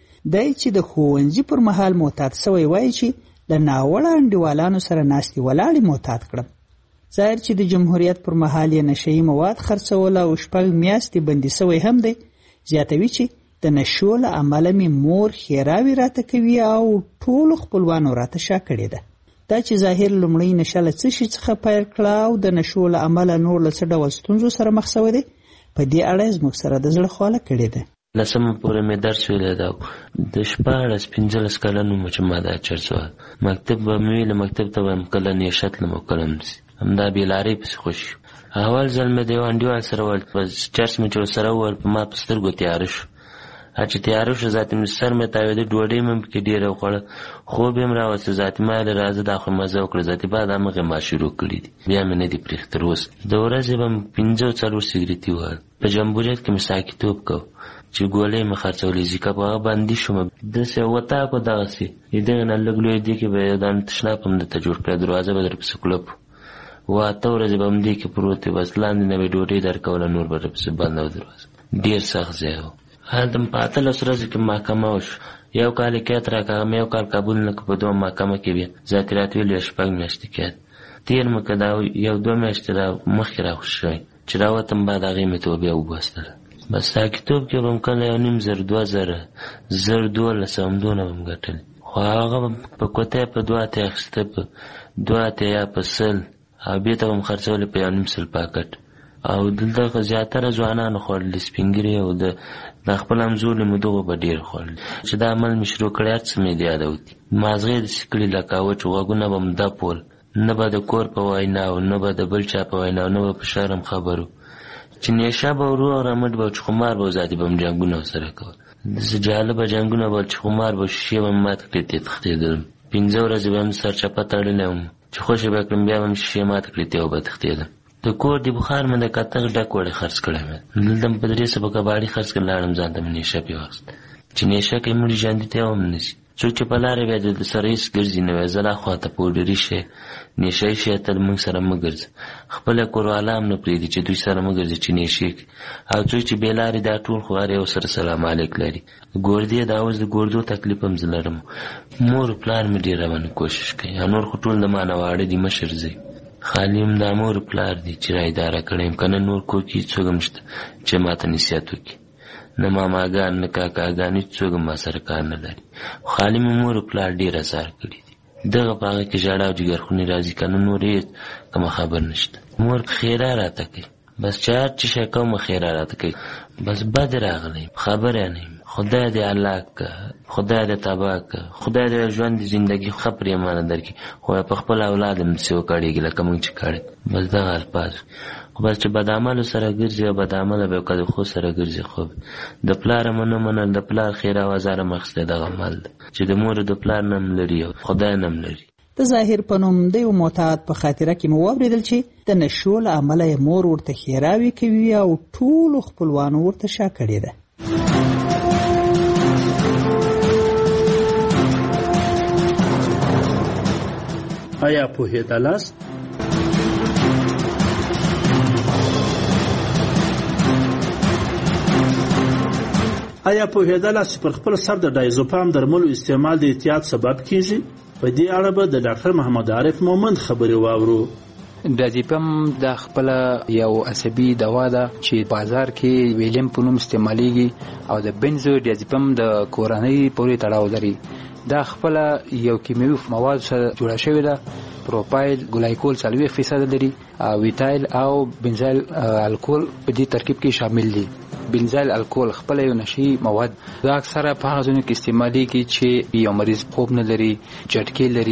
دی چې د ښوونځي پر مهال معتاد سوی وایي چې له ناوړه انډیوالانو سره ناستې ولاړې معتاد کړم. ظاهر چې د جمهوریت پر مهال یې نشهیي مواد خرڅول او شپږ میاشتې بندي سوی هم دی. زیاتوي چې د نشو له امله مې مور ښېراوې راته کوي او ټولو خپلوانو راته شا کړې ده. دا چې ظاهر لومړی نشه له څه شي څخه پیل کړه او د نشو له امله نور له څه ډول ستونزو سره مخ سوی دی، په دې اړه یې زموږ سره د زړه خواله کړې ده. لسمه پورې مې درس ویلی ده. د شپاړس پنځلس کلن وم چې ما دا چرس وهل. مکتب به مې ویله، مکتب ته به م کله نیشه تلم او کله همداسې همدا بېلارۍ پسې خوشي شو. اول ځل مې د یو انډیوال سره وویل، چرس مې چې ورسره وویل په ما په سترګو تیاره شو. چې تیاره شو ذاتي مې سر مې تاوېده، ډوډۍ مې پکې ډېره وخوړه، خوب یې م راوسته. ذاتي ما ویل راځه دا خو مزه وکړه. ذاتي بعد همغې ما شروع کړي دي، بیا مې نه دي پرېښي تر اوسه. د ورځې به مې پنځه څلور سګرېټي وهل. په جمهوریت کې مې ساکیتوب کوو چې ګولۍ مې خرڅولې زیکپ هغه بندي شوم. داسې وطاق و دغسې د دغې نه لږ لوی دې کې به یو دانه تشناب هم درته جوړ کړه، دروازه به درپسې کلپ و. اته ورځې به همدې کې پروت وې، بس لاندې نه به ډوډۍ درکوله، نور به درپسې بنده و دروازه. ډېر سخت ځای و. هلته مې په اتلس ورځو کې محکمه وشو. یو کال یې قید راکړه، هغه مې یو کال قبول نه کړ. په دوه محکمه کې بیا ذاتي راته ویل یو شپږ میاشتې قید. تېر مې که دا یو دوه میاشتې را مخکې راخوشي شوی چې راوتم، بعد هغې مې توبې وباستله. بس ساکیتوب کې به م کله یو نیم زر دوه زره زر دولس همدونه به م ګټلې. خو هغه په کوتۍ په دوه اتیا اخیسته، په دوه اتیا په سل، او بېرته به م خرڅولې په یو نیم سل پاکټ. او دلته زیاتره ځوانانو خوړلې، سپین ږیري او د د خپل همزولي مو دغو به ډېر خوړلې. چې دا عمل مې شروع کړی، هر څه مې د یادوتي. مازغې داسې کړي لکه وچ غوږونه به م دپول، نه به د کور په ویناو، نه به د بل چا په ویناو، نه به په شرم خبرو. چې نیشه به ورو او رمټ به چې خمار به ذاتي به م جنګونه ورسره کول. داسې جالبه جنګونه به چې خمار به شیشې به م ماته کړې تې تښتېدلم. پنځه ورځې به م سرچپه تړلی وم چې خوشې به کړم، بیا به م شیشې ماته کړې تې او به تښتېدم. د کور د بخار مې د کتغ ډک وړې خرڅ کړی مې. دلته م په درې سوه کباړي خرڅ کړ، لاړم ځان ته مې نیشه پې واخېسته. چې نیشه کې مړي ژوندي ته هم نه شي. څوک چې په لارې بیا د سره هېڅ ګرځي نه وی، زه لا خواته پوډري شی نیشهیي شی ته موږ سره مه ګرځه. خپله کوروالا هم نه پرېږدي چې دوی سره مه ګرځي چې نیشې کړي. او څوک چې بې لارې دا ټول خو هر یو سره سلام علیک لري. ګوردې دا اوس د ګوردو تکلیف هم زه لرم. مور پلار مې ډېر راباندې کوشش کوي، نور خو ټول د ما نه واړه دي، مشر زه خالي هم دا مور پلار دي چې را اداره کړی یم. که نه نور کور کې څوک هم شته چې ما ته نصیحت وکړي، نه ماماګان نه کاکاګان، هېڅ څوک هم ما سره کار نه لري. خالي مې مور پلار ډېر اثار کړي دي. دغه په هغه کې ژړا او جګرخونې راځي، که نه نور هېڅ کومه خبر نشته. مور خیره راته کوي، بس چې هر چې شی کومه خیره راته کوي. بس بد راغلی خبره نه یم، خدای دې هلاک که، خدای دې تباه که، خدای دې ژوند د زندګي ښه پرېمانه درکړي. خو په خپل اولاد هم داسې وکړېږي لکه موږ چې کړی. بس دغه الفاظ. خو بس چې بد عملو سره ګرځي او بد عمله به که د ښو سره ګرځي. خو د پلار هم نه منل، د پلار خیره او ازار هم اخیستی دغه عمل ده چې د مور د پلار نه هم لري او خدای نه هم لري. د ظاهر په نوم د یو معتاد په خاطره کې مې واورېدل چې د نشو له امله یې مور ورته ښېراوې کوي او ټولو خپلوانو ورته شا کړې ده. آیا پوهېدلاست؟ آیا پوهېدلاست چې پر خپل سر د ډایزوپام درملو استعمال د احتیاط سبب کیږي؟ په دې اړه به د ډاکټر محمد عارف مومند خبرې واورو. ډایزوپام د خپل یو عصبي دوا ده چې بازار کې ویلیم په نوم استعمالیږي او د بنزو ډایزوپام د کورنۍ پورې تړاو لري. دا خپل یو کیمیاوي مواد سره جوړه شوې ده. پروپایل ګلایکول څلوېښت فیصده لري، ویتایل او بنزایل الکول په دې ترکیب کې شامل دي. بنزایل الکول خپل یو نشي مواد دا اکثره په هغه ځایونو کې استعمالیږي چې یو مریض خوب نه لري، چټکي لري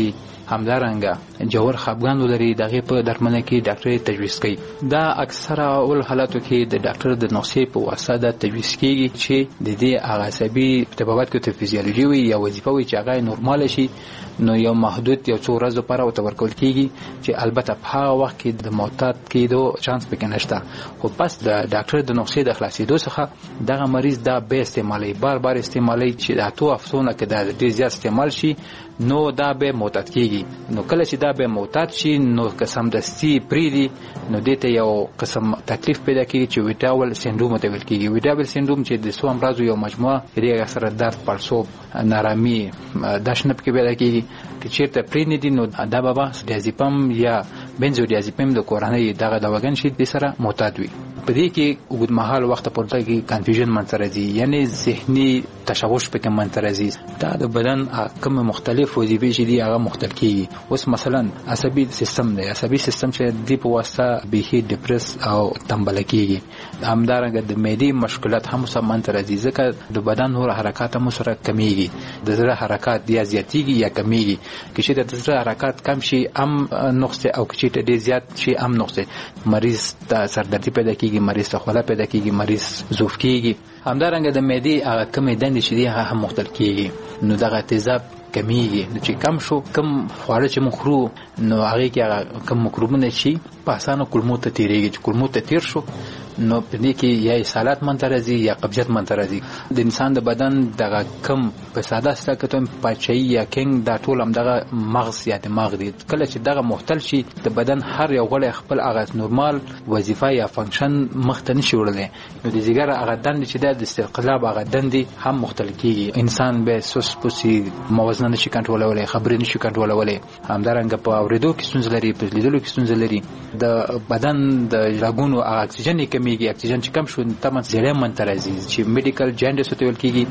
همدارنګه جوړ خپګان ولري دغه په درملنه کې ډاکټر تجویز کوي. دا اکثره اول حالاتو کې د ډاکټر د نسخې په واسطه د تجویز کیږي چې د دې عصبي طبابت کې ته فزیولوژي وي یا وظیفه وي چې هغه نورمال شي، نو یو محدود یو څو ورځې لپاره او تورکول کیږي چې البته په هغه وخت کې د معتاد کېدو چانس پکې نشته. خو پس د ډاکټر د نسخې د خلاصېدو څخه دغه مریض دا به استعمالي بار بار استعمالي چې د اتو هفتونه کې د ډېر زیات استعمال شي نو دا به معتاد کیږي. نو کله چې دا به معتاد شي نو قسم دستی پریدي نو دته یو قسم تکلیف پیدا کیږي چې ویټاول سندروم ته ویل کیږي. ویټاول سندروم چې د څو امراضو یو مجموعه دی سره درد، پړسوب، نارامي، داشنه کې پیدا کیږي چې چیرته پرینې دي نو دا به ډیازیپم یا بنزودیازیپم د کورنۍ دغه دواګان شي د سره معتاد وي. په دې کې اوږد مهال وخت پورته کې کنفیوژن منځ راځي، یعنی ذهني تشوش پکې منځ راځي. دا د بدن کوم مختلف وظیفې چې دي هغه مختلف کیږي. اوس مثلا عصبي سیستم دی، عصبي سیستم چې د په واسطه به ډیپرس او تنبل کیږي. همدارنګه د معدې مشکلات هم سره منځ راځي ځکه د بدن نور حرکات هم سره کمیږي. د زړه حرکات یا زیاتیږي یا کمیږي. که چې د زړه حرکات کم شي هم نقص او که چې ډېر زیات شي هم نقص. مریض د سردردي پیدا کیږي، مریض ته خوله پیدا کیږي، مریض ضعف کیږي. همدارنګه د معدې هغه کمې دندې چې دي هغه هم مختلف کیږي. نو دغه تیزاب کمیږي. نو چې کم شو کم خواړه چې موږ خورو نو هغې کې هغه کم مکروبونه شي په اسانه کولمو ته تېرېږي. چې کولمو ته تېر شو نو په دې کې یا اسهالات منځته راځي یا قبضیت منځته راځي. د انسان د بدن دغه کم په ساده سره کتو پاچایي یا کینګ دا ټول هم دغه مغز یا دماغ دی. کله چې دغه مختل شي د بدن هر یو غړی خپل هغه نورمال وظیفه یا فنکشن مخته نشي وړلی نو د ځیګر هغه دندې چې د استقلاب هغه دندې هم مختلف کیږي. انسان به سوس پوسي، موازنه نشي کنټرولولی، خبرې نشي کنټرولولی. همدارنګه په اورېدو کې ستونزه لري، په لیدلو کې ستونزه لري. د بدن د رګونو اکسیجن کمی اکسیجن چې کم شو تمن زیړی منځته راځي چې میډیکل جاینډس ورته ویل کیږي.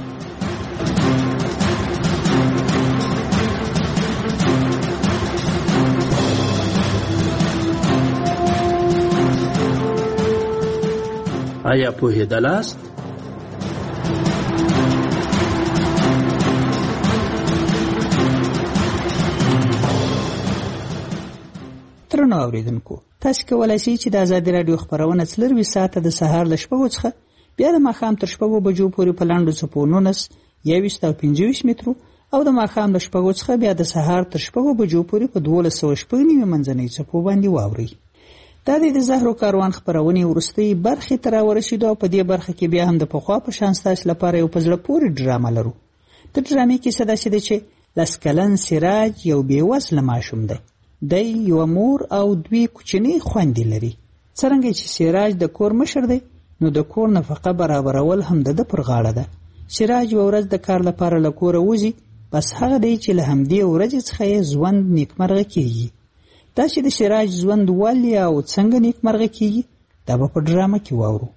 آیا پوهېدلاست؟ درنو اوریدونکو، تاسو کولای شئ چې د آزادي رادیو خبرونه څلروي ساعته د سهار له شپږو څخه بیا د ماښام تر شپږو بجو پورې په لاندو څپو نولس، یوویشت او پنځه ویشت مترو او د ماښام له شپږو څخه بیا د سهار تر شپږو بجو پورې په دولس سوه شپږ نوي منځنۍ څپو باندې واورئ. دا د زهرو کاروان خبرونې وروستۍ برخې ته راورسېدو او په دې برخه کې بیا هم د پخوا په شان ستاسو لپاره یو په زړه پورې ډرامه لرو. د ډرامې کیسه داسې ده چې لس کلن سراج یو بېوزله ماشوم دی. دی یو مور او دوی کوچنی خویندې لري. څرنګه چې سراج د کور مشر دی نو د کور نفقه برابرول هم د ده پر غاړه ده. سراج یوه ورځ د کار لپاره له کوره وځي، بس هغه دی چې له همدې ورځې څخه یې ژوند نیکمرغه کیږي. دا چې د سراج ژوند ولې او څنګه نیکمرغه کیږي دا به په ډرامه کې واورو.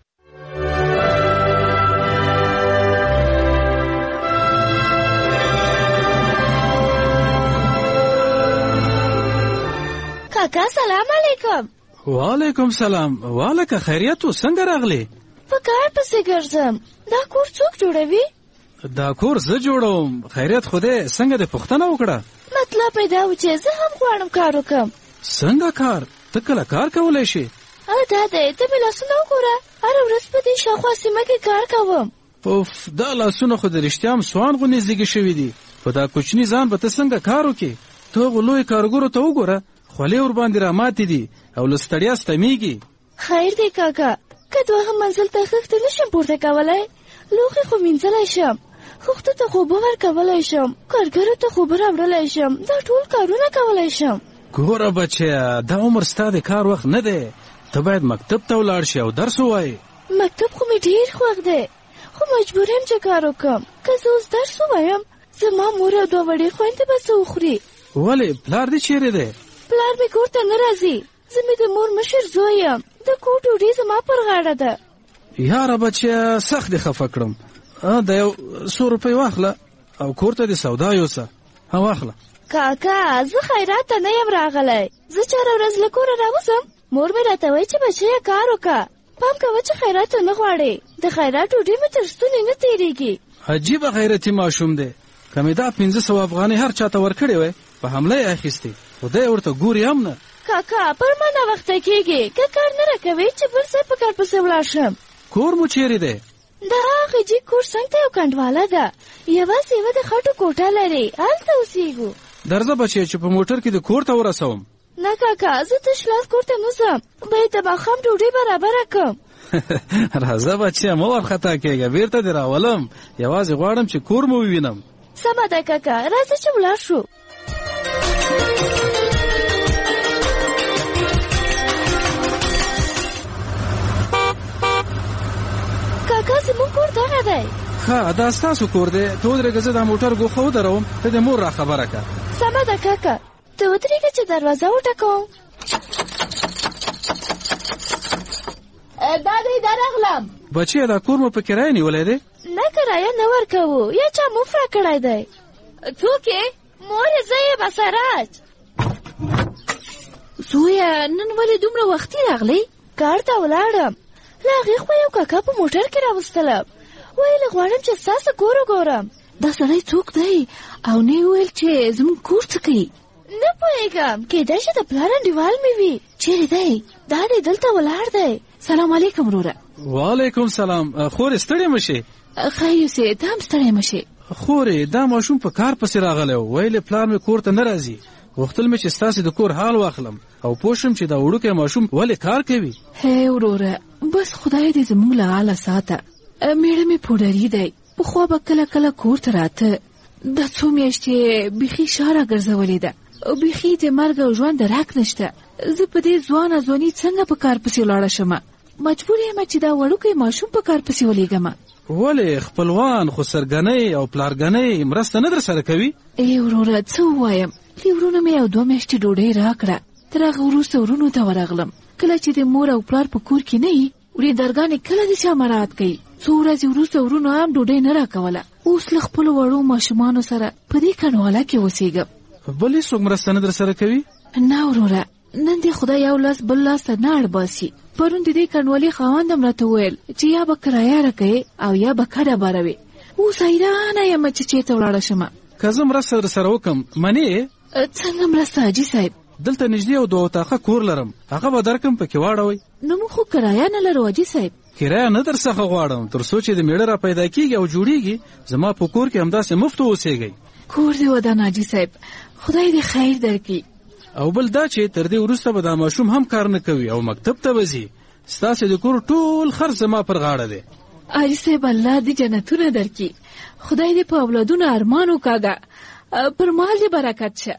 کاکا سلام علیکم. وعلیکم سلام. والکه خیریت و څنګه راغلی؟ په کار پسې ګرځم. دا کور څوک جوړوي؟ دا کور زه جوړوم. خیریت خدای څنګه دې پوښتنه وکړه؟ مطلب پیدا و چې زه هم غواړم کار وکړم. څنګه کار؟ ته کله کار کولی شي؟ او دا دی ته مې لاسونه وګوره، هره ورځ په دې شاوخوا سیمه کې کار کوم. اوف، دا لاسونه خو د رښتیا هم سوان غوندې زیږې شوي دي. په دا کوچني ځان به ته څنګه کار وکړې؟ ته هغو لویو کارګرو ته وګوره، خولې ورباندې راماتې دي او له ستړیا ستمیږي. خیر دی کاکا، که دوهم منزل ته خښته نشم پورته کولی، لوښي خو مینځلی شم، خښتو ته خو اوبه ورکولی شم، کارګرو ته خو اوبه راوړلی شم، دا ټول کارونه کولی شم. ګوره بچیه، دا عمر ستا د کار وخت نه دی. ته باید مکتب ته ولاړ شي او درس ووایې. مکتب خو مې ډېر خوښ دی، خو مجبور یم چې کار وکړم. که زه اوس درس ووایم زما مور او دوه وړې خویندې به څه وخوري. ولې پلار دې چیرې دی؟ پلار مې کور ته نه راځي. زه مې د مور مشر زوی یم، د کور ډوډۍ زما پر غاړه ده. یاره بچیه، سخت دې خفه کړم. د یو څو روپۍ واخله او کور ته دې سودا یوسه. ها واخله. کاکا زه خیرات ته نه یم راغلی. زه چې هره ورځ له کوره راوځم مور مې راته وایي چې بچیه کار وکړه، پام کوه چې خیرات ته نه غواړې. د خیرات ډوډۍ مې تر ستوني نه تېرېږي. عجیبه غیرتي ماشوم دی. که مې دا پنځه سوه افغانۍ هر چا ته ورکړې وای په حمله یې اخیستې، خدای ورته ګوري هم نه. کاکا پر ما ناوخته کېږي، که کار نه راکوې چې بل ځای په کار پسې ولاړ شم. کور مو چیرې دی؟ د هغه جي کور څنګ ته یو کنډواله ده، یوازې یوه د خټو کوټه لري، هلته اوسېږو. درځه بچیه چې په موټر کې د کور ته ورسوم. نه کاکا، زه تش لاس کور ته نه ځم، باید د ماښام ډوډۍ برابره کړم. راځه بچیه مه وارخطا کېږه، بېرته دې راولم، یوازې غواړم چې کور مو ووینم. سمه ده کاکا، راځه چې ولاړ شو. کاکا زموږ کور دغه دی. ښه دا ستاسو کور دی، ته ودرېږه، زه دا موټر ګوښه ودروم، ته د مور را خبره کړه. سمه ده کاکا، ته ودرېږه چې دروازه وټکوم. دا دی درغلم. بچیه دا کور مو په کرایه نیولی دی؟ نه کرایه نه ورکوو، یا چا مفره کړی دی. څوک یې؟ مور یې، زه یم اسراج. زویه نن ولې دومره وختي راغلی؟ کار ته ولاړم، له هغې خوا یو کاکا په موټر کې راوستلم، ویل غواړم چې ستاسو کور وګورم. دا سړی څوک دی او نه یې ویل چې زموږ کور څه کوي؟ نه پوهېږم، کېدای شي د پلار انډیوال مې وي. چیرې دی؟ دا دی دلته ولاړ دی. سلام علیکم وروره. وعلیکم سلام. خورې ستړې مه شې. ښه یوسې، ته هم ستړی مه شې. خورې دا ماشوم په کار پسې راغلی و، ویلې پلار مې کور ته نه راځي، غوښتل مې چې ستاسې د کور حال واخلم او پوه شم چې دا وړوکی ماشوم ولې کار کوي. هی وروره، بس خدای دې زموږ له حاله ساته. میړه مې پوډري دی، پخوا به کله کله کور ته راته، دا څو میاشتې بیخي شاره ګرځولې ده، بیخي د مرګ او ژوند درک نشته. زه په دې ځوانه ځواني څنګه په کار پسې ولاړه شمه؟ مجبور یم چې دا وړوکی ماشوم په کار پسې ولېږمه. ولې خپلوان خو سرګنۍ او پلارګنۍ مرسته نه در سره کوي؟ ای وروره څه ووایم، لی ورونه مې یو دوه میاشتې ډوډۍ راکړه، تر هغه وروسته ورونو ته ورغلم. کله چې د مور او پلار په کور کې نه وي، وریندرګانې کله د چا مراعات کوي. څو ورځې وروسته ورونو هم ډوډۍ نه راکوله. اوس له خپلو وړو ماشومانو سره په دې کنډواله کې اوسېږم. بل هېڅوک مرسته نه در سره کوي؟ نه وروره، نن دې خدای یو لاس بل لاس ته نه اړ باسي. پرون د دې کنډوالې خاوند هم راته وویل چې یا به کرایه راکوې او یا به کډه باروې. اوس حیرانه یم چې چېرته ولاړه شمه. که زه مرسته در سره وکړم منې؟ څنګه مرسته حاجي صاحب؟ دلته نږدې یو دوه اتاقه کور لرم، هغه به درکړم، پکې واړوئ. نو موږ خو کرایه نه لرو حاجي صاحب. کرایه نه در څخه غواړم، تر څو چې د میړه را پیدا کېږي او جوړېږي، زما په کور کې همداسې مفت اوسېږئ. کور دې ودان حاجي صاحب، خدای دې خیر درکړي. او بل دا چې تر دې وروسته به دا ماشوم هم کار نه کوي او مکتب ته به ځي. ستاسې د کور ټول خرڅ زما پر غاړه دی. حاجي صاحب الله دې جنتونه درکړي، خدای دې په اولادونو ارمان وکاږه، پر مال دې برکت شه.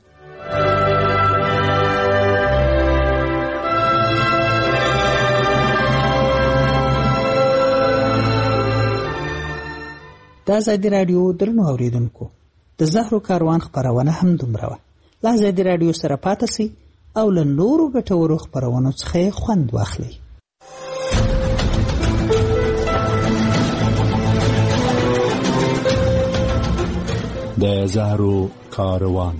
د ازادي راډیو درنو اوریدونکو، د زهرو کاروان خپرونه هم دومره وه. له ازادي راډیو سره پاته سئ او له نورو ګټورو خپرونو څخه خوند واخلئ. د زهرو کاروان.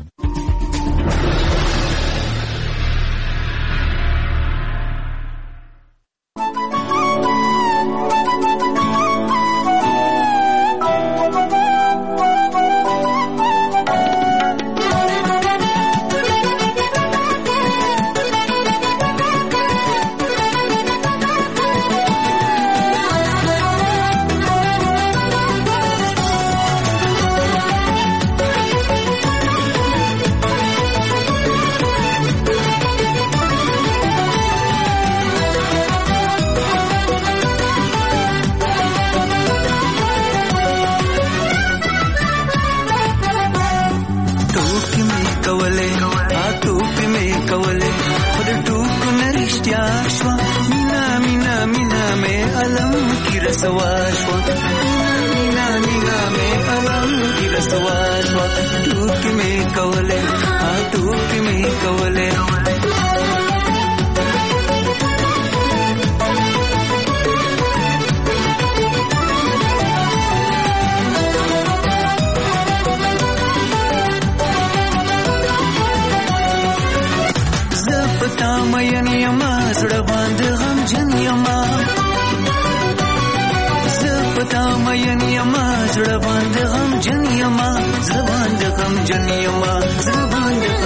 زړه باندې غم جن یما زړه باندې غم جن یما زړه باندې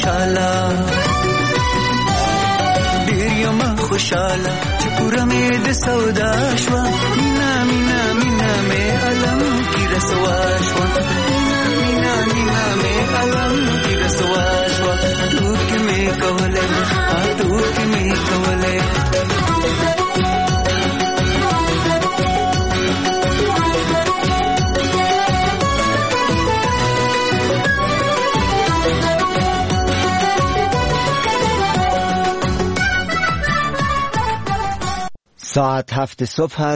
خوشاله ډیر یم خوشاله چې پوره مې د سودا شوه مینا مینا مینا مې علم کې رسوا شوه مینا مینا مینا مې علم کې رسوا شوه ټوکې مې کولې ټوکې مې کولې ساعت هفت صبح